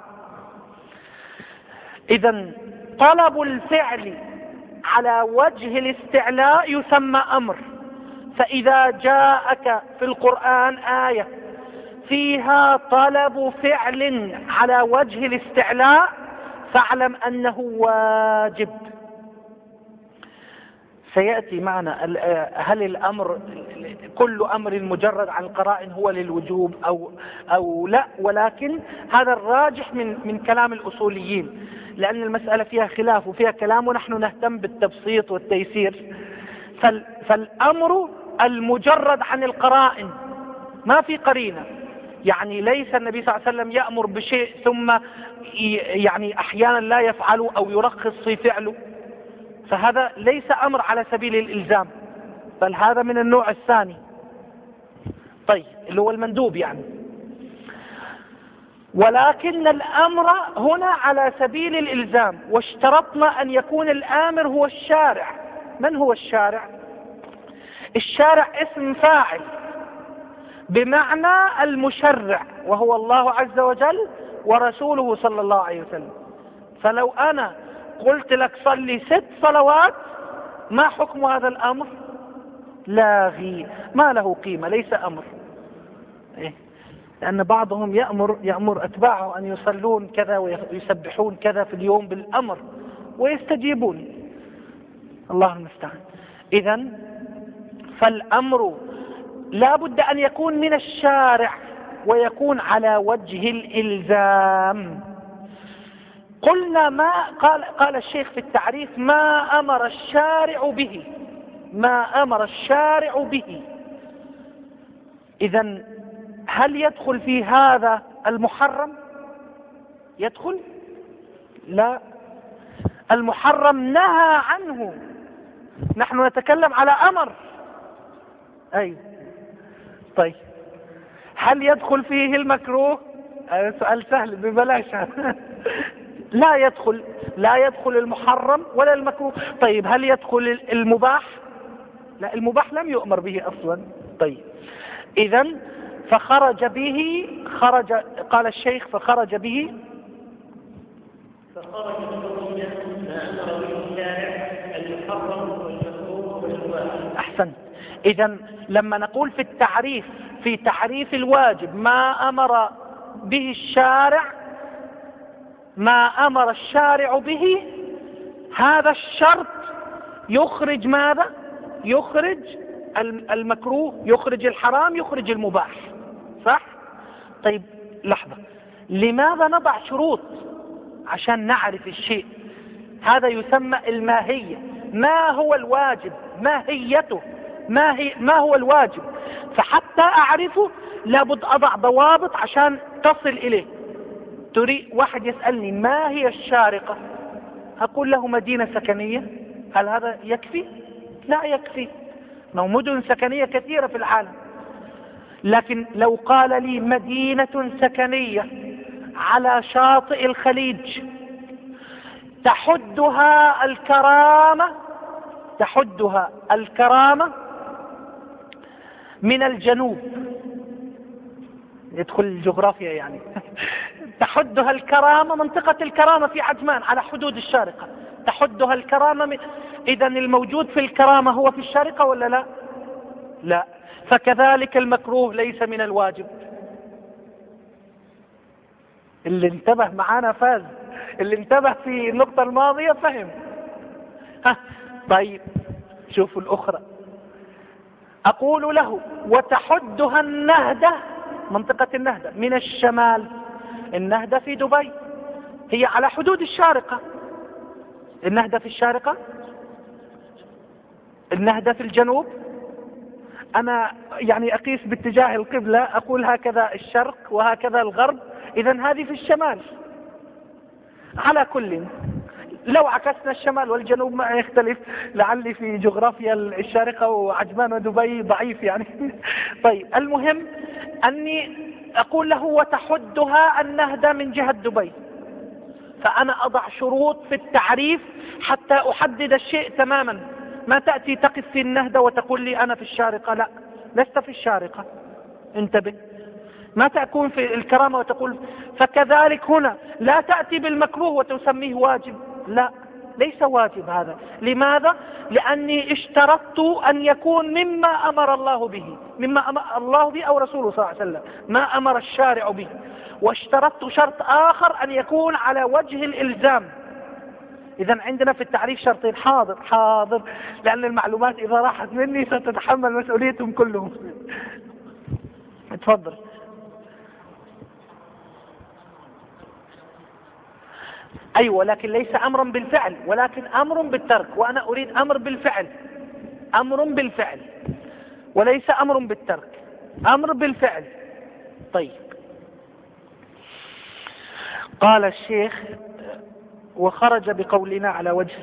إذا طلب الفعل على وجه الاستعلاء يسمى أمر. فإذا جاءك في القرآن آية فيها طلب فعل على وجه الاستعلاء فاعلم أنه واجب. سيأتي معنا هل الأمر كل أمر مجرد عن القرائن هو للوجوب أو, أو لا، ولكن هذا الراجح من, من كلام الأصوليين، لأن المسألة فيها خلاف وفيها كلام ونحن نهتم بالتبسيط والتيسير. فالأمر المجرد عن القرائن، ما في قرينة، يعني ليس النبي صلى الله عليه وسلم يأمر بشيء ثم يعني أحيانا لا يفعله أو يرخص في فعله، فهذا ليس أمر على سبيل الإلزام، بل هذا من النوع الثاني. طيب اللي هو المندوب يعني. ولكن الأمر هنا على سبيل الإلزام، واشترطنا أن يكون الآمر هو الشارع. من هو الشارع؟ الشارع اسم فاعل بمعنى المشرع، وهو الله عز وجل ورسوله صلى الله عليه وسلم. فلو أنا قلت لك صلي ست صلوات، ما حكم هذا الأمر؟ لاغي، ما له قيمة، ليس أمر. إيه؟ لأن بعضهم يأمر يأمر أتباعه أن يصلون كذا ويسبحون كذا في اليوم بالأمر ويستجيبون، الله المستعان. إذن فالأمر لا بد أن يكون من الشارع ويكون على وجه الإلزام. قلنا ما قال, قال الشيخ في التعريف ما أمر الشارع به، ما أمر الشارع به. إذن هل يدخل في هذا المحرم؟ يدخل؟ لا، المحرم نهى عنه، نحن نتكلم على أمر. أي طيب هل يدخل فيه المكروه؟ هذا سؤال سهل ببلاش. لا يدخل، لا يدخل المحرم ولا المكروه. طيب هل يدخل المباح؟ لا، المباح لم يؤمر به أصلا. طيب إذن فخرج به، خرج قال الشيخ فخرج به فخرج به ما أمر به الشارع المحرم والمكروه والمباح. أحسن. إذن لما نقول في التعريف، في تعريف الواجب ما أمر به الشارع، ما أمر الشارع به، هذا الشرط يخرج ماذا؟ يخرج المكروه، يخرج الحرام، يخرج المباح، صح؟ طيب لحظة، لماذا نضع شروط؟ عشان نعرف الشيء. هذا يسمى الماهية. ما هو الواجب؟ ماهيته، ما هي ما هو الواجب؟ فحتى أعرفه لابد أضع ضوابط عشان تصل إليه. تريد واحد يسألني ما هي الشارقة، أقول له مدينة سكنية. هل هذا يكفي؟ لا يكفي، مدن سكنية كثيرة في العالم. لكن لو قال لي مدينة سكنية على شاطئ الخليج تحدها الكرامة تحدها الكرامة من الجنوب، يدخل الجغرافيا يعني تحدها الكرامة، منطقة الكرامة في عجمان على حدود الشارقة، تحدها الكرامة من... إذا الموجود في الكرامة هو في الشارقة ولا لا؟ لا. فكذلك المكروه ليس من الواجب. اللي انتبه معانا فاز، اللي انتبه في النقطة الماضية فهم. ها طيب شوفوا الأخرى. أقول له وتحدها النهدة، منطقة النهدة من الشمال. النهدة في دبي، هي على حدود الشارقة. النهدة في الشارقة، النهدة في الجنوب. أنا يعني أقيس باتجاه القبلة، أقول هكذا الشرق وهكذا الغرب، إذن هذه في الشمال. على كل لو عكسنا الشمال والجنوب ما يختلف، لعلي في جغرافيا الشارقة وعجمان ودبي ضعيف يعني. طيب المهم أني أقول له وتحدها النهدة من جهة دبي، فأنا أضع شروط في التعريف حتى أحدد الشيء تماما. ما تأتي تقف في النهدة وتقول لي أنا في الشارقة، لا، لست في الشارقة، انتبه. ما تكون في الكرامة وتقول. فكذلك هنا لا تأتي بالمكروه وتسميه واجب، لا، ليس واجب هذا. لماذا؟ لأني اشترطت أن يكون مما أمر الله به، مما أمر الله به أو رسوله صلى الله عليه وسلم، ما أمر الشارع به. واشترطت شرط آخر أن يكون على وجه الإلزام. إذا عندنا في التعريف شرطين. حاضر حاضر، لأن المعلومات إذا راحت مني ستتحمل مسؤوليتهم كلهم. اتفضل. أيوة، لكن ليس أمرا بالفعل، ولكن أمر بالترك، وأنا أريد أمر بالفعل. أمر بالفعل وليس أمر بالترك، أمر بالفعل. طيب قال الشيخ وخرج بقولنا على وجه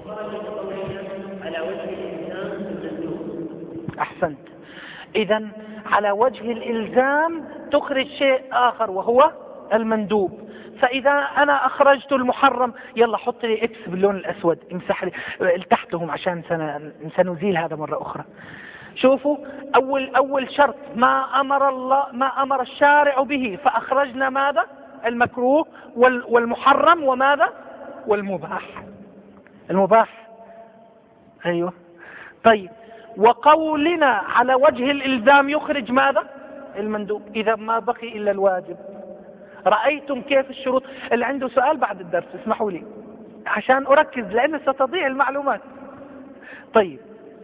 على وجه الإلزام بالمندوب. أحسنت. إذن على وجه الإلزام تخرج شيء آخر وهو المندوب. فإذا أنا أخرجت المحرم، يلا حط لي إكس باللون الأسود، امسح لي تحتهم عشان سنزيل هذا مرة أخرى. شوفوا أول أول شرط ما أمر الله، ما أمر الشارع به، فأخرجنا ماذا؟ المكروه والمحرم وماذا؟ والمباح. المباح أيوه. طيب وقولنا على وجه الإلزام يخرج ماذا؟ المندوب. إذا ما بقي إلا الواجب. رأيتم كيف الشروط؟ اللي عنده سؤال بعد الدرس اسمحوا لي عشان أركز، لأن ستضيع المعلومات. طيب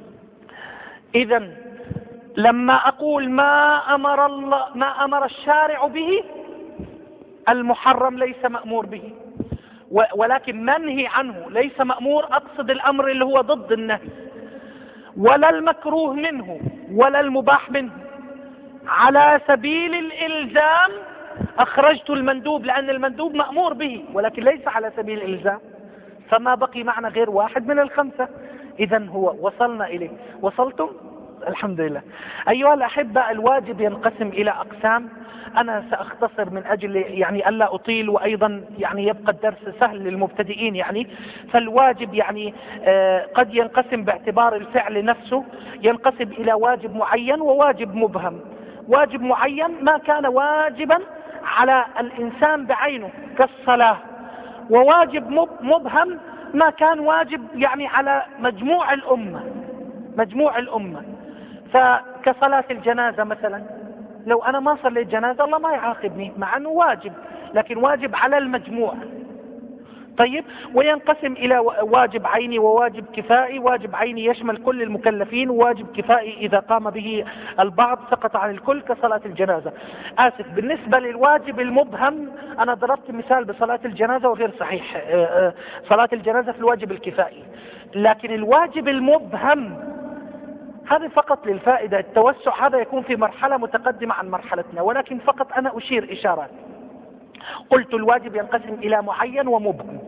إذا لما أقول ما أمر الله، ما أمر الشارع به، المحرم ليس مأمور به، ولكن منهي عنه ليس مأمور. أقصد الأمر اللي هو ضد النهي، ولا المكروه منه ولا المباح منه. على سبيل الإلزام أخرجت المندوب، لأن المندوب مأمور به ولكن ليس على سبيل الإلزام، فما بقي معنا غير واحد من الخمسة. إذن هو وصلنا إليه. وصلتم؟ الحمد لله. أيها الأحبة، الواجب ينقسم إلى أقسام. أنا سأختصر من أجل يعني ألا أطيل، وأيضا يعني يبقى الدرس سهل للمبتدئين يعني. فالواجب يعني آه قد ينقسم باعتبار الفعل نفسه، ينقسم إلى واجب معين وواجب مبهم. واجب معين ما كان واجبا على الإنسان بعينه كالصلاة، وواجب مبهم ما كان واجب يعني على مجموع الأمة، مجموع الأمة. فكصلاة الجنازة مثلا، لو أنا ما صليت جنازة الله ما يعاقبني مع أنه واجب، لكن واجب على المجموع. طيب وينقسم إلى واجب عيني وواجب كفائي. واجب عيني يشمل كل المكلفين، وواجب كفائي إذا قام به البعض سقط عن الكل كصلاة الجنازة. آسف، بالنسبة للواجب المبهم أنا ضربت مثال بصلاة الجنازة وغير صحيح، صلاة الجنازة في الواجب الكفائي. لكن الواجب المبهم هذا فقط للفائدة، التوسع هذا يكون في مرحلة متقدمة عن مرحلتنا، ولكن فقط أنا أشير إشارات. قلت الواجب ينقسم إلى معين ومبهم.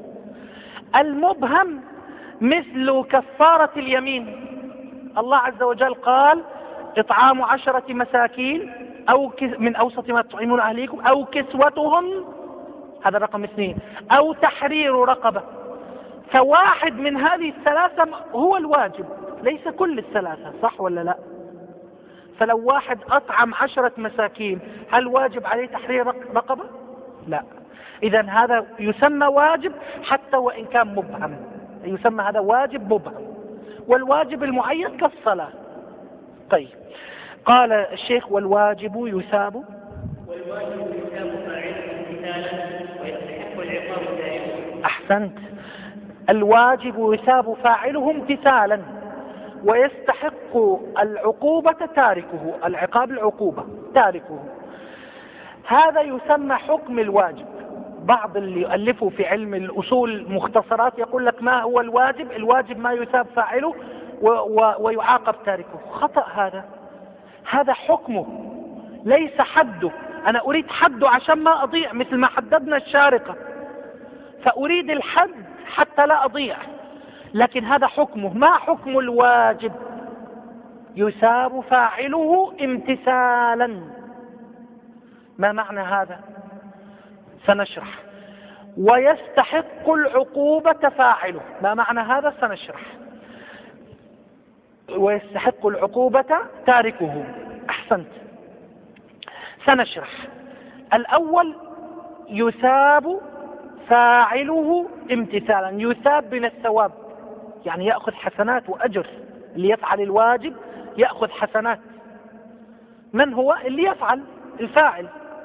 المبهم مثل كفارة اليمين. الله عز وجل قال إطعام عشرة مساكين أو من أوسط ما تطعمون أهليكم أو كسوتهم، هذا رقم اثنين، أو تحرير رقبة. فواحد من هذه الثلاثة هو الواجب، ليس كل الثلاثة، صح ولا لا؟ فلو واحد أطعم عشرة مساكين هل واجب عليه تحرير رقبة؟ لا. إذا هذا يسمى واجب حتى وإن كان مبهم، يسمى هذا واجب مبهم، والواجب المعين كالصلاة. طيب، قال الشيخ والواجب يثاب والواجب يثاب فاعله امتثالا ويستحق العقاب دائما. أحسنت. الواجب يثاب فاعله امتثالا ويستحق العقوبة تاركه، العقاب العقوبة تاركه. هذا يسمى حكم الواجب. بعض اللي يؤلفوا في علم الأصول مختصرات يقول لك ما هو الواجب؟ الواجب ما يثاب فاعله ويعاقب تاركه. خطأ هذا. هذا حكمه ليس حده. أنا أريد حده عشان ما أضيع، مثل ما حددنا الشارقة، فأريد الحد حتى لا أضيع، لكن هذا حكمه. ما حكم الواجب؟ يثاب فاعله امتثالا. ما معنى هذا؟ سنشرح. ويستحق العقوبة فاعله. ما معنى هذا؟ سنشرح. ويستحق العقوبة تاركه. أحسنت، سنشرح. الأول يثاب فاعله امتثالا. يثاب من الثواب، يعني يأخذ حسنات وأجر. اللي يفعل الواجب يأخذ حسنات. من هو اللي يفعل؟ الفاعل.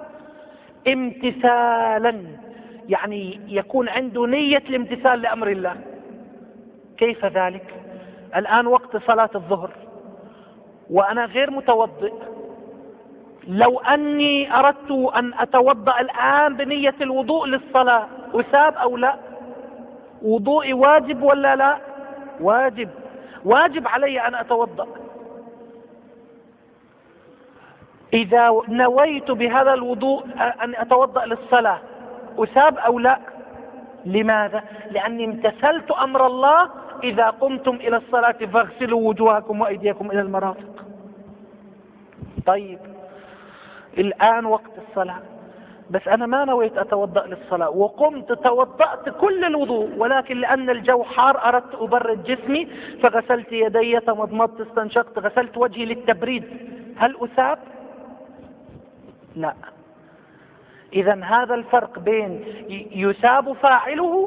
امتثالا يعني يكون عنده نية الامتثال لأمر الله. كيف ذلك؟ الآن وقت صلاة الظهر وأنا غير متوضئ، لو أني أردت أن أتوضأ الآن بنية الوضوء للصلاة أثاب أو لا؟ وضوئي واجب ولا لا؟ واجب. واجب علي أن أتوضأ. إذا نويت بهذا الوضوء أن أتوضأ للصلاة أثاب أو لا؟ لماذا؟ لأني امتثلت أمر الله: إذا قمتم إلى الصلاة فاغسلوا وجوهكم وأيديكم إلى المرافق. طيب، الآن وقت الصلاة، بس أنا ما نويت أتوضأ للصلاة وقمت توضأت كل الوضوء، ولكن لأن الجو حار أردت أبرد جسمي فغسلت يدي، تمضمضت، استنشقت، غسلت وجهي للتبريد. هل أثاب؟ لا. إذا هذا الفرق بين يثاب فاعله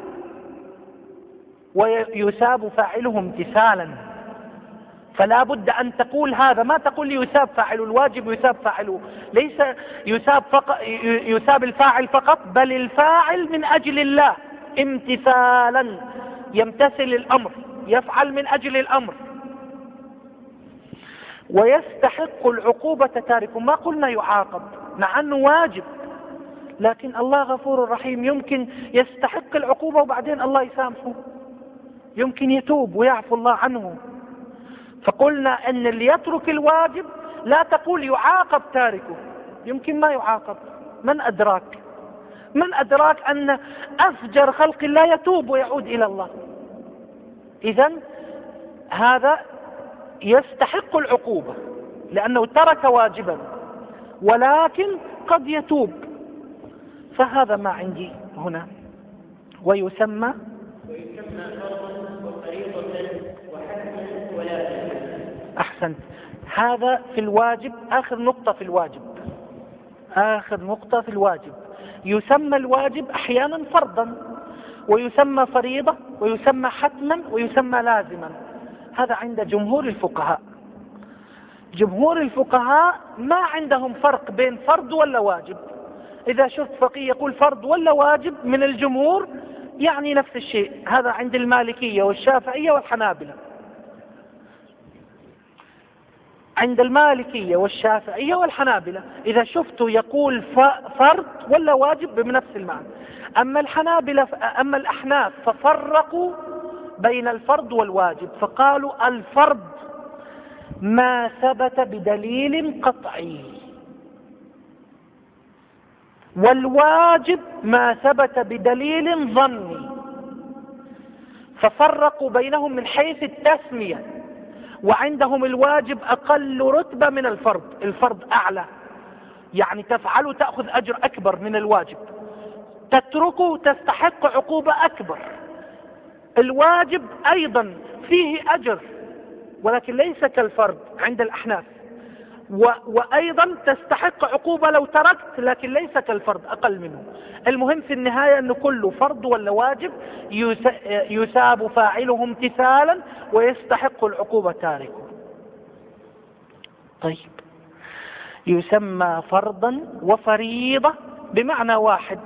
ويثاب فاعله امتثالا. فلا بد أن تقول هذا، ما تقول لي يثاب فاعله. الواجب يثاب فاعله، ليس يثاب فقط يثاب الفاعل فقط، بل الفاعل من أجل الله امتثالا، يمتثل الأمر، يفعل من أجل الأمر. ويستحق العقوبة تاركه. ما قلنا يعاقب مع أنه واجب، لكن الله غفور رحيم، يمكن يستحق العقوبة وبعدين الله يسامحه، يمكن يتوب ويعفو الله عنه. فقلنا أن اللي يترك الواجب لا تقول يعاقب تاركه، يمكن ما يعاقب. من أدراك من أدراك أن أفجر خلق الله يتوب ويعود إلى الله؟ إذن هذا يستحق العقوبة لأنه ترك واجبا، ولكن قد يتوب. فهذا ما عندي هنا. ويسمى ويسمى فرضا وفريضة وحتما ولازما. أحسنت. هذا في الواجب، آخر نقطة في الواجب، آخر نقطة في الواجب. يسمى الواجب أحيانا فرضا، ويسمى فريضة، ويسمى حتما، ويسمى لازما. هذا عند جمهور الفقهاء. جمهور الفقهاء ما عندهم فرق بين فرض ولا واجب. إذا شفت فقيه يقول فرض ولا واجب من الجمهور يعني نفس الشيء. هذا عند المالكية والشافعية والحنابلة. عند المالكية والشافعية والحنابلة إذا شفته يقول فرض ولا واجب بنفس المعنى. أما الحنابلة أما الأحناف ففرقوا بين الفرض والواجب، فقالوا الفرض ما ثبت بدليل قطعي، والواجب ما ثبت بدليل ظني. ففرقوا بينهم من حيث التسمية. وعندهم الواجب أقل رتبة من الفرض، الفرض أعلى، يعني تفعله تأخذ أجر أكبر من الواجب، تتركه تستحق عقوبة أكبر. الواجب أيضا فيه أجر ولكن ليس كالفرض عند الأحناف، وأيضا تستحق عقوبة لو تركت لكن ليس كالفرض، أقل منه. المهم في النهاية أن كل فرض ولا واجب يثاب فاعله امتثالا ويستحق العقوبة تاركه. طيب، يسمى فرضا وفريضة بمعنى واحد،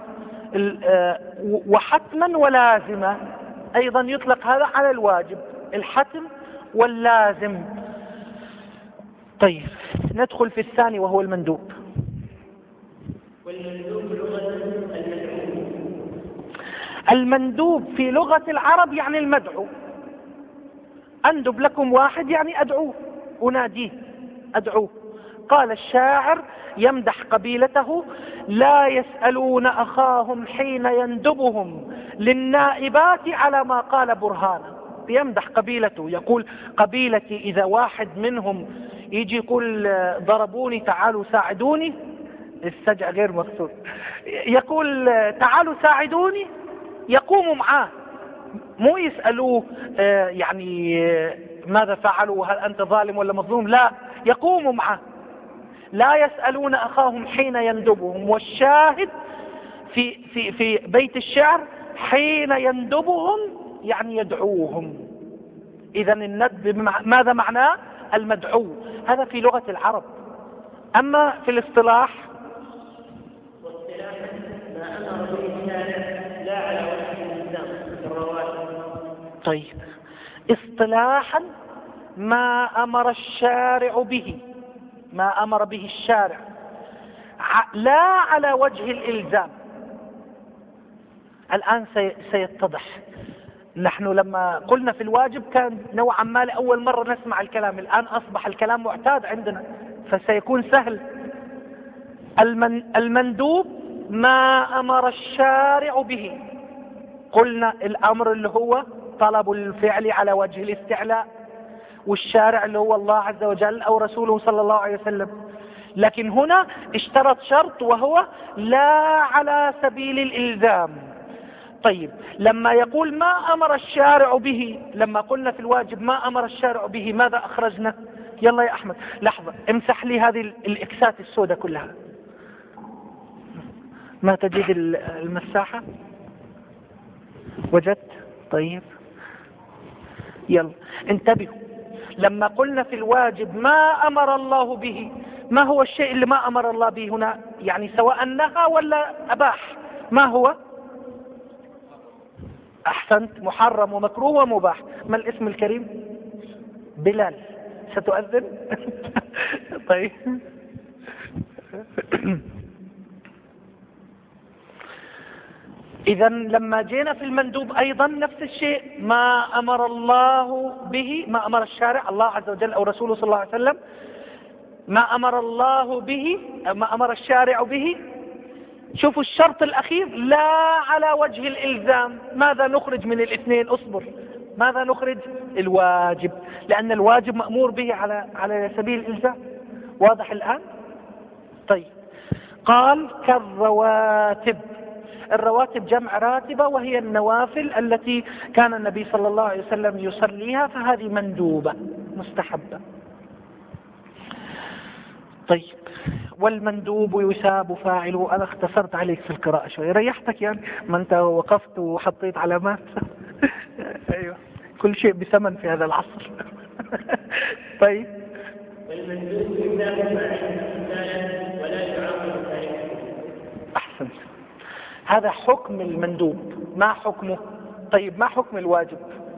وحتما ولازما أيضا يطلق هذا على الواجب، الحتم واللازم. طيب، ندخل في الثاني وهو المندوب. والمندوب لغة المدعو. المندوب في لغة العرب يعني المدعو. أندب لكم واحد يعني أدعوه، أناديه، أدعوه. قال الشاعر يمدح قبيلته: لا يسألون أخاهم حين يندبهم للنائبات على ما قال برهانا. يمدح قبيلته، يقول قبيلتي إذا واحد منهم يجي يقول ضربوني تعالوا ساعدوني، السجع غير مقصود، يقول تعالوا ساعدوني، يقوموا معاه، مو يسألوه يعني ماذا فعلوا، هل أنت ظالم ولا مظلوم، لا، يقوموا معاه. لا يسألون أخاهم حين يندبهم. والشاهد في, في, في بيت الشعر حين يندبهم يعني يدعوهم. إذا الندب ماذا معناه؟ المدعو. هذا في لغة العرب. أما في الاصطلاح، واصطلاحا ما أمر به الشارع لا على وجه الإلزام كالرواتب. طيب، اصطلاحا ما أمر الشارع به، ما أمر به الشارع لا على وجه الإلزام. الآن سيتضح. نحن لما قلنا في الواجب كان نوعا ما لأول مرة نسمع الكلام، الآن أصبح الكلام معتاد عندنا فسيكون سهل. المن المندوب ما أمر الشارع به. قلنا الأمر اللي هو طلب الفعل على وجه الاستعلاء، والشارع اللي هو الله عز وجل أو رسوله صلى الله عليه وسلم. لكن هنا اشترط شرط وهو لا على سبيل الإلزام. طيب، لما يقول ما أمر الشارع به، لما قلنا في الواجب ما أمر الشارع به، ماذا أخرجنا؟ يلا يا أحمد لحظة، امسح لي هذه الإكسات السوداء كلها. ما تجد المساحة؟ وجدت؟ طيب، يلا انتبهوا. لما قلنا في الواجب ما أمر الله به، ما هو الشيء اللي ما أمر الله به هنا؟ يعني سواء نهى ولا أباح، ما هو؟ أحسنت، محرم ومكروه ومباح. ما الاسم الكريم؟ بلال، ستؤذن؟ طيب. إذا لما جينا في المندوب أيضا نفس الشيء، ما أمر الله به، ما أمر الشارع الله عز وجل أو رسوله صلى الله عليه وسلم، ما أمر الله به، ما أمر الشارع به. شوفوا الشرط الأخير لا على وجه الإلزام. ماذا نخرج من الاثنين؟ أصبر، ماذا نخرج؟ الواجب، لأن الواجب مأمور به على على سبيل الإلزام. واضح الآن؟ طيب، قال كالرواتب. الرواتب جمع راتبة، وهي النوافل التي كان النبي صلى الله عليه وسلم يصليها، فهذه مندوبة مستحبة. طيب، والمندوب يثاب فاعله. أنا اختصرت عليك في القراءة شوي، ريحتك يعني، ما أنت وقفت وحطيت علامات. أيوة، كل شيء بثمن في هذا العصر. طيب، والمندوب يثاب فاعله ولا يعاقب فاعله. أحسنت. هذا حكم المندوب. ما حكمه؟ طيب، ما حكم الواجب؟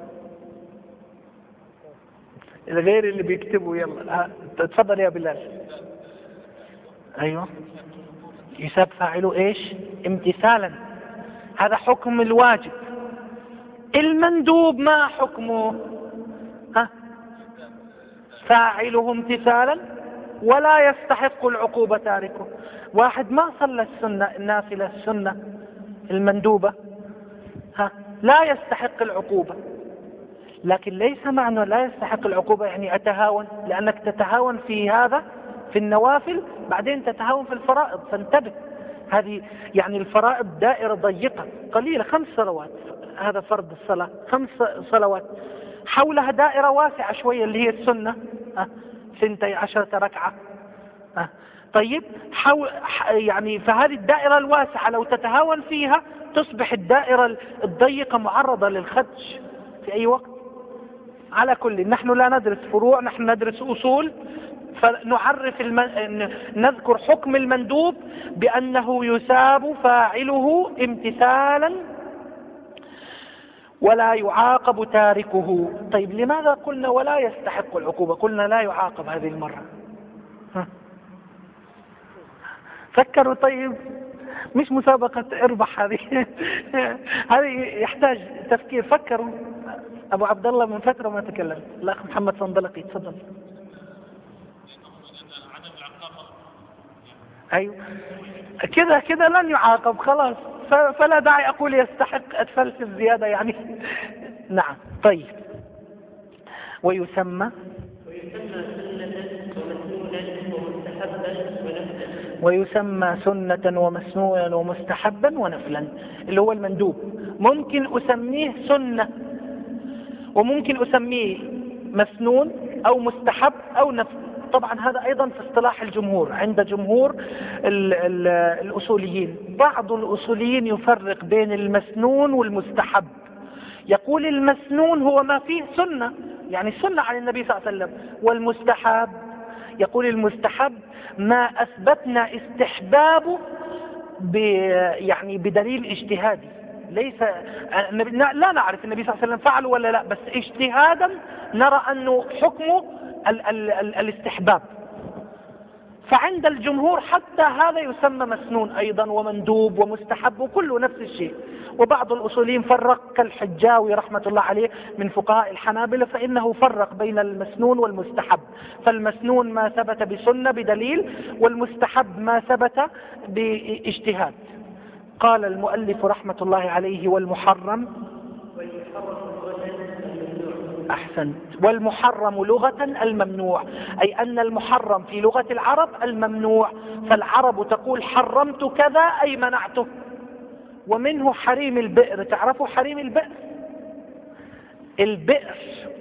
الغير اللي بيكتبوا يلا تفضل يا بلال. ايوه، يثاب فاعله ايش؟ امتثالا. هذا حكم الواجب. المندوب ما حكمه؟ ها؟ فاعله امتثالا ولا يستحق العقوبة تاركه. واحد ما صلى السنة، النافلة السنة المندوبة، ها، لا يستحق العقوبة. لكن ليس معنى لا يستحق العقوبة يعني أتهاون، لأنك تتهاون في هذا في النوافل بعدين تتهاون في الفرائض. فانتبه، هذه يعني الفرائض دائرة ضيقة قليلة، خمس صلوات هذا فرض الصلاة، خمس صلوات حولها دائرة واسعة شوية اللي هي السنة أه ثنتي عشرة ركعة أه طيب حول يعني فهذه الدائرة الواسعة لو تتهاون فيها تصبح الدائرة الضيقة معرضة للخدش في أي وقت. على كل، نحن لا ندرس فروع، نحن ندرس أصول، فنعرف المن... نذكر حكم المندوب بأنه يثاب فاعله امتثالا ولا يعاقب تاركه. طيب لماذا قلنا ولا يستحق العقوبة؟ قلنا لا يعاقب هذه المرة. ها. فكروا طيب، مش مسابقة اربح هذه هذه يحتاج تفكير. فكروا. أبو عبد الله من فترة ما تكلم، الأخ محمد صندلقي تفضل. أيوة كذا كذا لن يعاقب خلاص، فلا داعي أقول يستحق أتفلسف زيادة يعني. نعم طيب. ويسمى ويسمى سنة ومسنونا ومستحبا ونفلا، اللي هو المندوب. ممكن أسميه سنة وممكن أسميه مسنون أو مستحب أو نفل. طبعا هذا أيضا في اصطلاح الجمهور، عند جمهور ال ال الأصوليين. بعض الأصوليين يفرق بين المسنون والمستحب، يقول المسنون هو ما فيه سنة، يعني سنة عن النبي صلى الله عليه وسلم، والمستحب يقول المستحب ما أثبتنا استحبابه يعني بدليل اجتهادي، ليس لا نعرف النبي صلى الله عليه وسلم فعل ولا لا، بس اجتهادا نرى أنه حكمه ال ال ال الاستحباب. فعند الجمهور حتى هذا يسمى مسنون أيضا ومندوب ومستحب وكله نفس الشيء. وبعض الأصوليين فرق كالحجاوي رحمة الله عليه من فقهاء الحنابلة، فإنه فرق بين المسنون والمستحب. فالمسنون ما ثبت بسنة بدليل، والمستحب ما ثبت باجتهاد. قال المؤلف رحمة الله عليه والمحرم أحسن والمحرم لغة الممنوع، أي أن المحرم في لغة العرب الممنوع. فالعرب تقول حرمت كذا أي منعته. ومنه حريم البئر. تعرفوا حريم البئر؟ البئر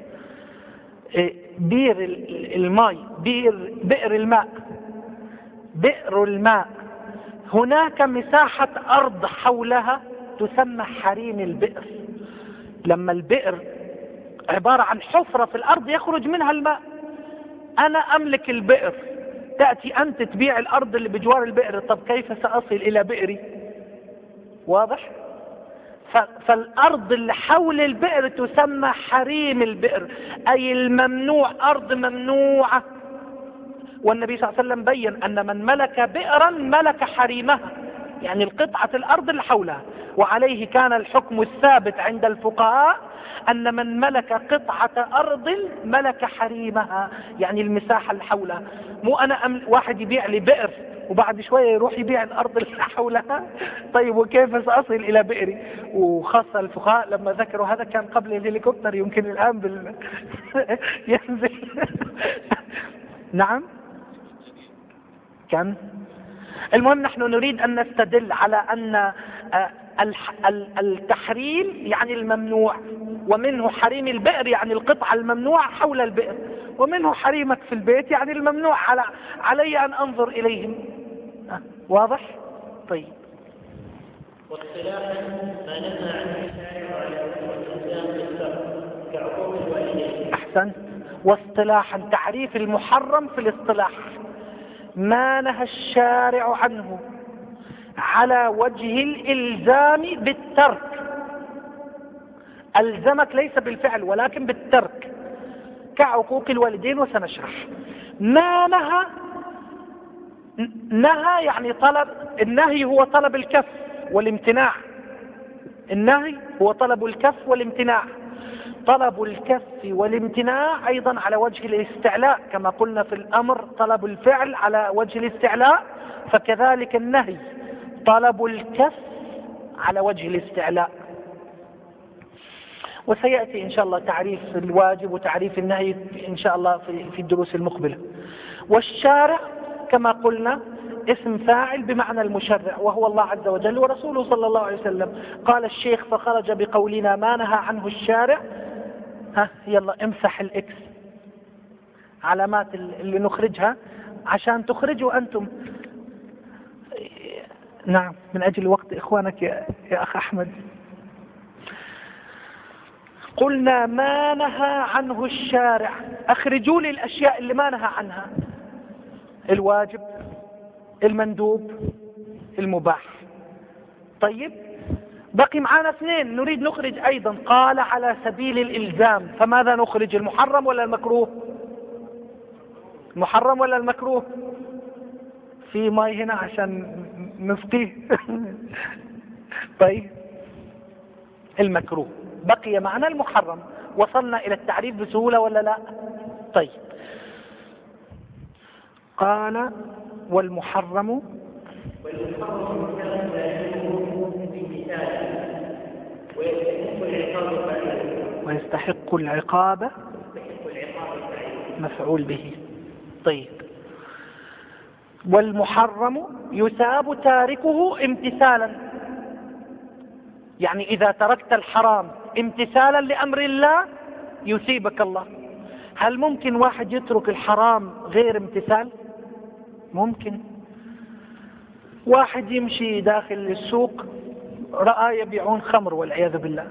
بير الماء، بير بئر الماء، بئر الماء. هناك مساحة أرض حولها تسمى حريم البئر. لما البئر عبارة عن حفرة في الأرض يخرج منها الماء، أنا أملك البئر، تأتي أنت تبيع الأرض اللي بجوار البئر، طب كيف سأصل إلى بئري؟ واضح؟ فالأرض اللي حول البئر تسمى حريم البئر، أي الممنوع، أرض ممنوعة. والنبي صلى الله عليه وسلم بين أن من ملك بئرا ملك حريمها، يعني القطعة الأرض اللي حولها. وعليه كان الحكم الثابت عند الفقهاء أن من ملك قطعة أرض ملك حريمها، يعني المساحة اللي حولها. مو أنا أم واحد يبيع لي بئر وبعد شوية يروح يبيع الأرض اللي حولها. طيب وكيف سأصل إلى بئري؟ وخاصة الفقهاء لما ذكروا هذا كان قبل الهليكوبتر، يمكن الآن بال... ينزل. نعم كم؟ المهم نحن نريد أن نستدل على أن التحريم يعني الممنوع، ومنه حريم البئر يعني القطعة الممنوعة حول البئر، ومنه حريمك في البيت يعني الممنوع على علي أن أنظر إليهم. واضح؟ طيب. واصطلاحا ما نهى عنه الشارع على وجه الإلزام بالفرق كعقوق الوالدين. أحسن. واصطلاحا تعريف المحرم في الاصطلاح ما نهى الشارع عنه على وجه الإلزام بالترك. ألزمك ليس بالفعل ولكن بالترك، كعقوق الوالدين وسنشرح. ما نهى، نهى يعني طلب، النهي هو طلب الكف والامتناع. النهي هو طلب الكف والامتناع. طلب الكف والامتناع أيضا على وجه الاستعلاء، كما قلنا في الأمر طلب الفعل على وجه الاستعلاء، فكذلك النهي طلب الكف على وجه الاستعلاء. وسيأتي إن شاء الله تعريف الواجب وتعريف النهي إن شاء الله في الدروس المقبلة. والشارع كما قلنا اسم فاعل بمعنى المشرع وهو الله عز وجل ورسوله صلى الله عليه وسلم. قال الشيخ فخرج بقولنا ما نهى عنه الشارع. ها يلا امسح الاكس، علامات اللي نخرجها عشان تخرجوا أنتم. نعم من أجل وقت إخوانك يا, يا أخ أحمد. قلنا ما نهى عنه الشارع، أخرجوا لي الأشياء اللي ما نهى عنها: الواجب، المندوب، المباح. طيب بقي معانا اثنين نريد نخرج أيضا. قال على سبيل الإلزام، فماذا نخرج؟ المحرم ولا المكروه؟ المحرم ولا المكروه؟ في ماي هنا عشان نسقيه. طيب المكروه، بقي معنا المحرم. وصلنا إلى التعريف بسهولة ولا لا؟ طيب قال والمحرم والمحرم كان لا يكون بمثال ويستحق العقاب فاعله ويستحق العقاب ويستحق العقاب فاعله مفعول به. طيب والمحرم يثاب تاركه امتثالا، يعني إذا تركت الحرام امتثالا لأمر الله يثيبك الله. هل ممكن واحد يترك الحرام غير امتثال؟ ممكن. واحد يمشي داخل السوق رأى يبيعون خمر والعياذ بالله،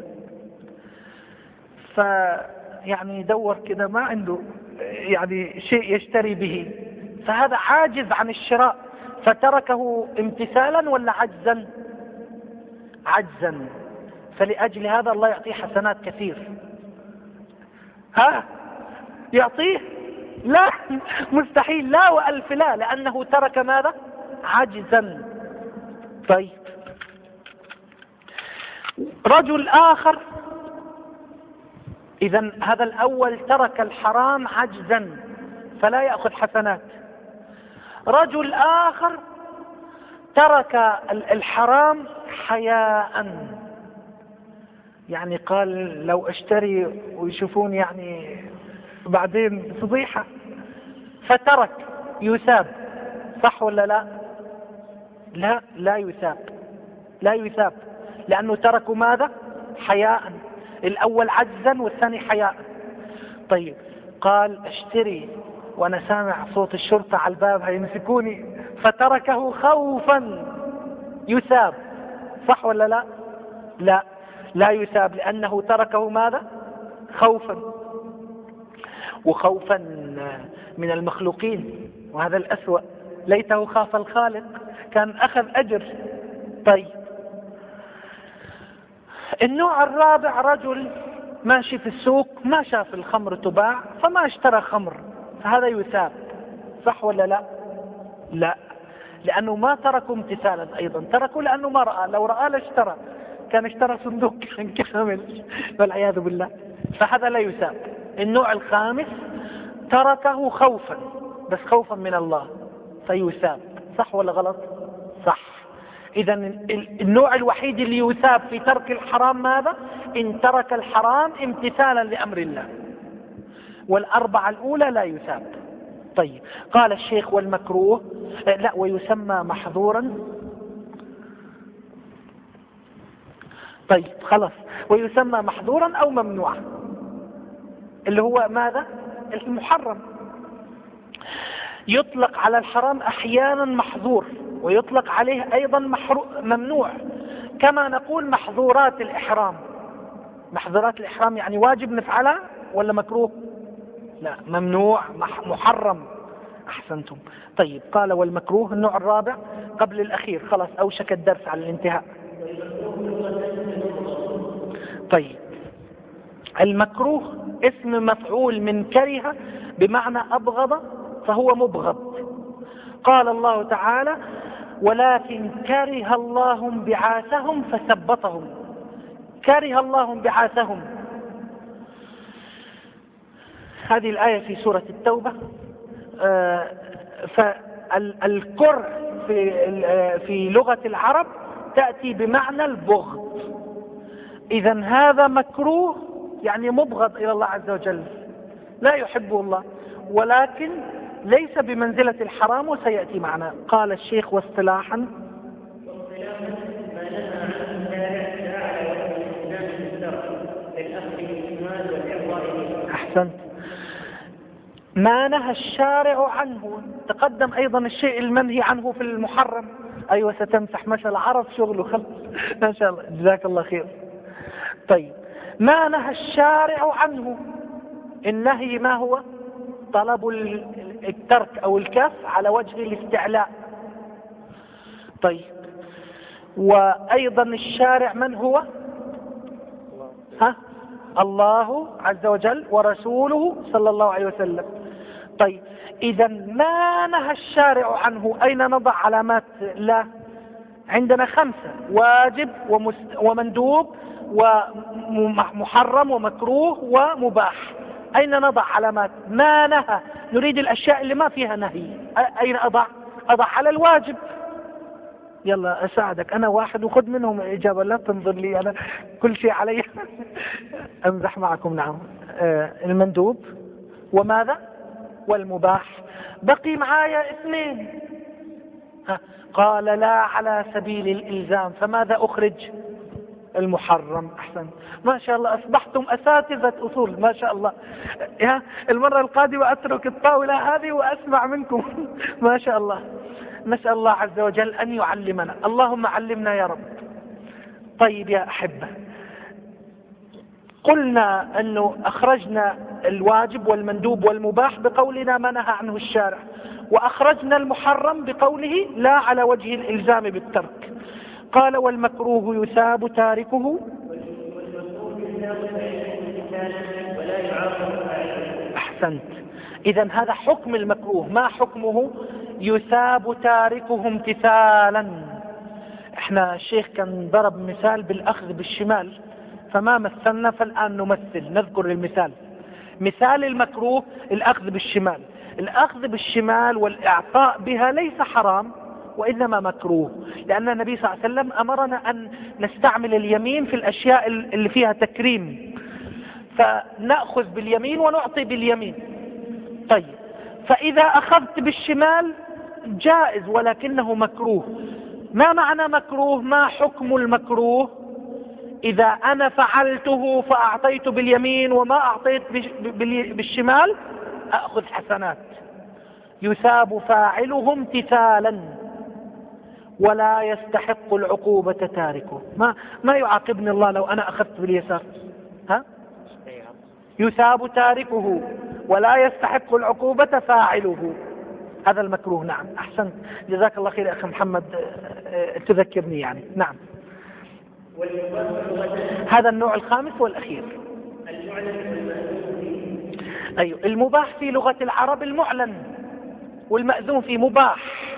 فيعني يدور كده ما عنده يعني شيء يشتري به، فهذا عاجز عن الشراء فتركه امتثالا ولا عجزا؟ عجزا. فلأجل هذا الله يعطيه حسنات كثير. ها يعطيه؟ لا مستحيل، لا وألف لا، لأنه ترك ماذا؟ عجزا. طيب رجل آخر، إذا هذا الأول ترك الحرام عجزا فلا يأخذ حسنات. رجل آخر ترك الحرام حياء، يعني قال لو اشتري ويشوفون يعني بعدين فضيحة، فترك، يثاب صح ولا لا؟ لا لا يثاب، لا يثاب لأنه تركوا ماذا؟ حياء. الأول عجزا والثاني حياء. طيب قال اشتري وأنا سامع صوت الشرطة على الباب هيمسكوني، فتركه خوفا، يثاب صح ولا لا؟ لا لا يثاب لأنه تركه ماذا؟ خوفا، وخوفا من المخلوقين وهذا الأسوأ. ليته خاف الخالق كان أخذ أجر. طيب النوع الرابع رجل ماشي في السوق ما شاف الخمر تباع فما اشترى خمر، فهذا يثاب صح ولا لا؟ لا، لأنه ما تركوا امتثالا، أيضا تركوا لأنه ما رأى، لو رأى لاشترى، كان اشترى صندوق كامل والعياذ بالله، فهذا لا يثاب. النوع الخامس تركه خوفا، بس خوفا من الله فيثاب، صح ولا غلط؟ صح. إذا النوع الوحيد اللي يثاب في ترك الحرام ماذا؟ إن ترك الحرام امتثالا لأمر الله. والأربعة الأولى لا يثاب. طيب قال الشيخ والمكروه لا ويسمى محظورا. طيب خلاص، ويسمى محظورا أو ممنوعا، اللي هو ماذا؟ المحرم. يطلق على الحرام أحيانا محظور ويطلق عليه أيضا ممنوع، كما نقول محظورات الإحرام. محظورات الإحرام يعني واجب نفعلها ولا مكروه؟ لا، ممنوع، محرم. أحسنتم. طيب قال والمكروه النوع الرابع قبل الأخير، خلاص أوشك الدرس على الانتهاء. طيب المكروه اسم مفعول من كره بمعنى أبغض فهو مبغض. قال الله تعالى ولكن كره الله بعاثهم فثبطهم. كره الله بعاثهم، هذه الآية في سورة التوبة. فالكره في في لغة العرب تأتي بمعنى البغض. إذا هذا مكروه يعني مبغض إلى الله عز وجل، لا يحبه الله، ولكن ليس بمنزلة الحرام وسيأتي معنا. قال الشيخ واصطلاحا أحسنت. ما نهى الشارع عنه، تقدم أيضا الشيء المنهي عنه في المحرم. أيوة ستمسح ما شاء الله، عرف شغله خلص ما شاء الله، جزاك الله خير. طيب ما نهى الشارع عنه، النهي ما هو؟ طلب الترك أو الكف على وجه الاستعلاء. طيب وأيضا الشارع من هو؟ ها؟ الله عز وجل ورسوله صلى الله عليه وسلم. طيب إذا ما نهى الشارع عنه أين نضع علامات لا؟ عندنا خمسة: واجب ومندوب ومحرم ومكروه ومباح. أين نضع علامات؟ ما نهى، نريد الأشياء اللي ما فيها نهي. أين أضع؟ أضع على الواجب. يلا أساعدك، أنا واحد وخذ منهم إجابة، لا تنظر لي أنا كل شيء علي أمزح معكم. نعم آه المندوب وماذا؟ والمباح. بقي معايا اثنين. ها. قال لا على سبيل الإلزام، فماذا أخرج؟ المحرم. أحسن ما شاء الله، أصبحتم أساتذة أصول ما شاء الله. يا المرة القادمة أترك الطاولة هذه وأسمع منكم ما شاء الله. نسأل الله عز وجل أن يعلمنا، اللهم علمنا يا رب. طيب يا أحبة، قلنا أنه أخرجنا الواجب والمندوب والمباح بقولنا ما نهى عنه الشارع، وأخرجنا المحرم بقوله لا على وجه الإلزام بالترك. قال والمكروه يثاب تاركه. أحسنت. إذن هذا حكم المكروه. ما حكمه؟ يثاب تاركه امتثالا. احنا الشيخ كان ضرب مثال بالأخذ بالشمال فما مثلنا، فالآن نمثل نذكر المثال. مثال المكروه الأخذ بالشمال. الأخذ بالشمال والإعطاء بها ليس حرام وإنما مكروه، لأن النبي صلى الله عليه وسلم أمرنا أن نستعمل اليمين في الأشياء اللي فيها تكريم، فنأخذ باليمين ونعطي باليمين. طيب فإذا أخذت بالشمال جائز ولكنه مكروه. ما معنى مكروه؟ ما حكم المكروه؟ إذا أنا فعلته فأعطيت باليمين وما أعطيت بالشمال أخذ حسنات. يثاب فاعله امتثالا ولا يستحق العقوبة تاركه. ما ما يعاقبني الله لو أنا أخذت باليسار؟ ها؟ يثاب تاركه ولا يستحق العقوبة فاعله. هذا المكروه. نعم أحسنت، جزاك الله خير أخي محمد، تذكرني يعني. نعم هذا النوع الخامس والأخير. أيوه المباح في لغة العرب المعلن، والمأذون في مباح.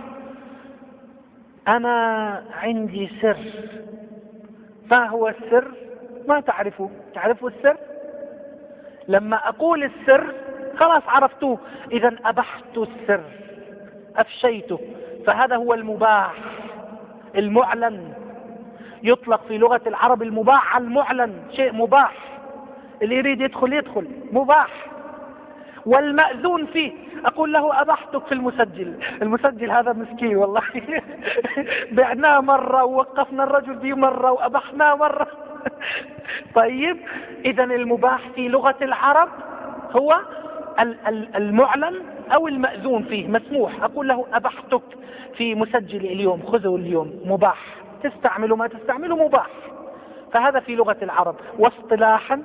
أنا عندي سر، ما هو السر؟ ما تعرفه. تعرفوا السر؟ لما أقول السر خلاص عرفتوه، إذا أبحت السر، أفشيته، فهذا هو المباح المعلن. يطلق في لغة العرب المباح على المعلن، شيء مباح، اللي يريد يدخل يدخل، مباح. والمأذون فيه، أقول له أبحتك في المسجل. المسجل هذا مسكين والله بعناه مرة ووقفنا الرجل فيه مرة وأبحناه مرة طيب إذن المباح في لغة العرب هو المعلن أو المأذون فيه، مسموح. أقول له أبحتك في مسجل اليوم، خذه اليوم، مباح. تستعمله ما تستعمله مباح. فهذا في لغة العرب. واصطلاحا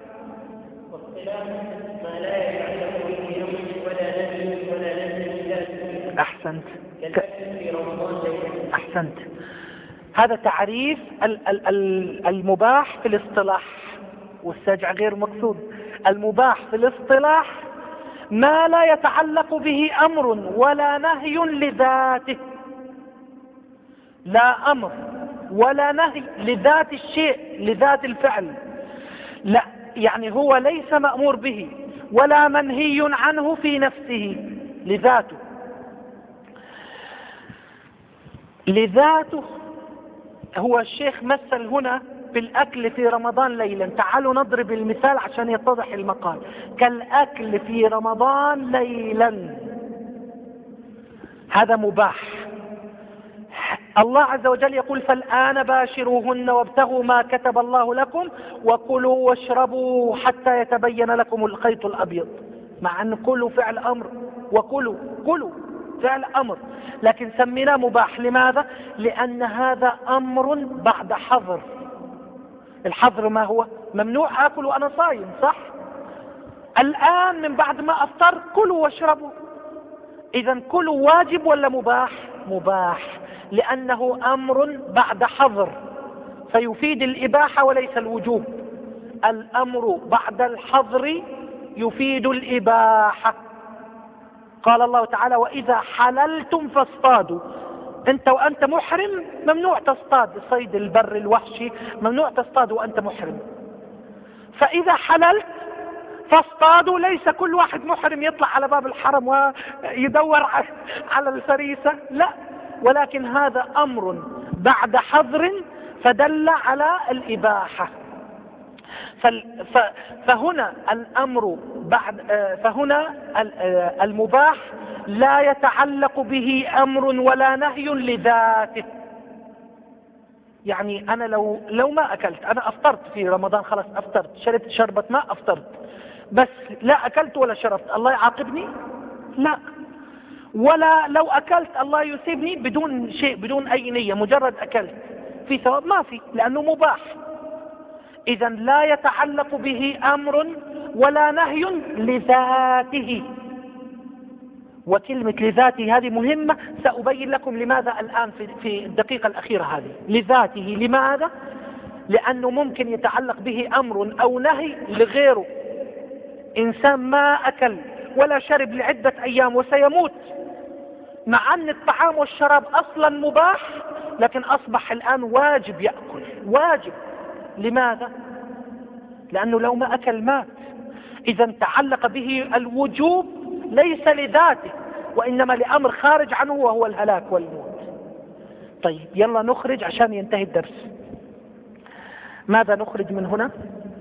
ما لا يعلم به ولا نهي ولا نهي. أحسنت أحسنت. هذا تعريف المباح في الاصطلاح، والسجع غير مقصود. المباح في الاصطلاح ما لا يتعلق به أمر ولا نهي لذاته، لا أمر ولا نهي لذات الشيء، لذات الفعل، لا، يعني هو ليس مأمور به ولا منهي عنه في نفسه، لذاته. لذاته. هو الشيخ مثل هنا بالأكل في رمضان ليلا. تعالوا نضرب المثال عشان يتضح المقال. كالأكل في رمضان ليلا، هذا مباح. الله عز وجل يقول فالآن باشروهن وابتغوا ما كتب الله لكم وكلوا واشربوا حتى يتبين لكم الخيط الأبيض، مع أن كلوا فعل أمر، وكلوا كلوا فعل أمر، لكن سميناه مباح. لماذا؟ لأن هذا أمر بعد حظر. الحظر ما هو؟ ممنوع آكل وأنا صايم، صح؟ الآن من بعد ما أفطر كلوا واشربوا. إذا كلوا واجب ولا مباح؟ مباح، لأنه أمر بعد حظر فيفيد الإباحة وليس الوجوب. الأمر بعد الحظر يفيد الإباحة. قال الله تعالى وإذا حللتم فاصطادوا. أنت وأنت محرم ممنوع تصطاد، صيد البر الوحشي ممنوع تصطاد وأنت محرم. فإذا حللت فاصطادوا، ليس كل واحد محرم يطلع على باب الحرم ويدور على الفريسة، لا، ولكن هذا أمر بعد حظر فدل على الإباحة. فهنا الأمر بعد فهنا المباح لا يتعلق به أمر ولا نهي لذاته. يعني أنا لو لو ما أكلت، أنا أفطرت في رمضان، خلاص أفطرت، شربت شربة ماء أفطرت، بس لا أكلت ولا شربت، الله يعاقبني؟ لا. ولا لو أكلت الله يثيبني بدون شيء، بدون أي نية، مجرد أكلت في ثواب؟ ما في، لأنه مباح. إذا لا يتعلق به أمر ولا نهي لذاته. وكلمة لذاته هذه مهمة، سأبين لكم لماذا الآن في, في الدقيقة الأخيرة هذه. لذاته لماذا؟ لأنه ممكن يتعلق به أمر أو نهي لغيره. إنسان ما أكل ولا شرب لعدة أيام وسيموت، مع أن الطعام والشراب أصلا مباح، لكن أصبح الآن واجب يأكل، واجب. لماذا؟ لأنه لو ما أكل مات. إذا تعلق به الوجوب ليس لذاته، وإنما لأمر خارج عنه وهو الهلاك والموت. طيب يلا نخرج عشان ينتهي الدرس. ماذا نخرج من هنا؟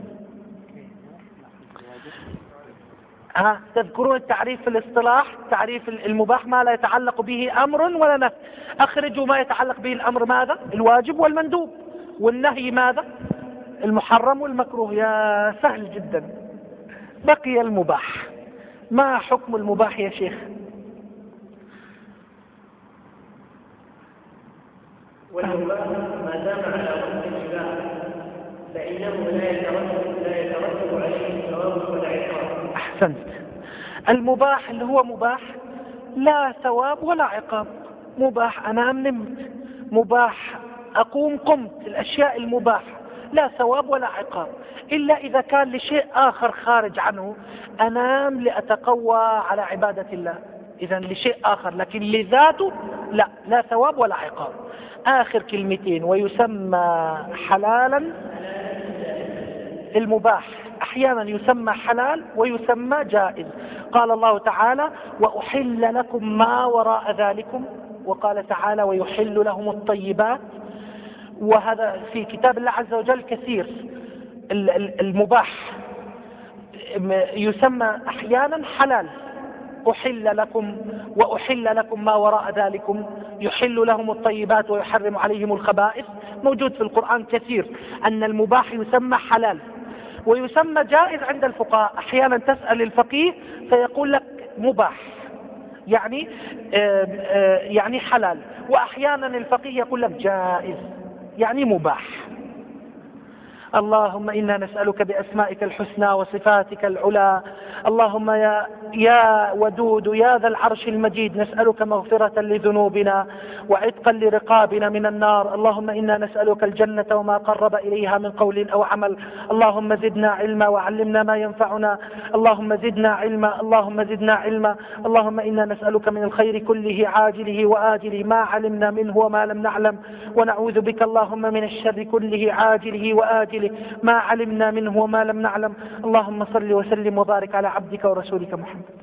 ها تذكرون التعريف في الاصطلاح، تعريف المباح ما لا يتعلق به أمر ولا نهي. أخرجوا ما يتعلق به الأمر ماذا؟ الواجب والمندوب، والنهي ماذا؟ المحرم والمكروه. يا سهل جدا. بقي المباح. ما حكم المباح يا شيخ؟ والمباح ما دام على وجه الإباحة فإنه لا يترتب لا يترتب عليه ثواب ولا عقاب. أحسنت. المباح اللي هو مباح لا ثواب ولا عقاب. مباح أنام نمت، مباح أقوم قمت، الأشياء المباحة لا ثواب ولا عقاب، إلا إذا كان لشيء آخر خارج عنه. أنام لأتقوى على عبادة الله، إذا لشيء آخر، لكن لذاته لا، لا ثواب ولا عقاب. آخر كلمتين. ويسمى حلالا المباح، أحيانا يسمى حلال ويسمى جائز. قال الله تعالى وأحل لكم ما وراء ذلكم، وقال تعالى ويحل لهم الطيبات. وهذا في كتاب الله عز وجل كثير. المباح يسمى أحيانا حلال، أحل لكم وأحل لكم ما وراء ذلكم، يحل لهم الطيبات ويحرم عليهم الخبائث. موجود في القرآن كثير أن المباح يسمى حلال ويسمى جائز عند الفقهاء. أحيانا تسأل الفقيه فيقول لك مباح يعني آآ آآ يعني حلال، وأحيانا الفقيه يقول لك جائز يعني مباح. اللهم إنا نسألك بأسمائك الحسنى وصفاتك العلى، اللهم يا, يا ودود يا ذا العرش المجيد، نسألك مغفرة لذنوبنا وعتقا لرقابنا من النار. اللهم إنا نسألك الجنة وما قرب إليها من قول أو عمل. اللهم زدنا علما وعلمنا ما ينفعنا. اللهم زدنا علما، اللهم زدنا علما. اللهم إنا نسألك من الخير كله عاجله وآجله ما علمنا منه وما لم نعلم، ونعوذ بك اللهم من الشر كله عاجله وآجله ما علمنا منه وما لم نعلم. اللهم صل وسلم وبارك على عبدك ورسولك محمد.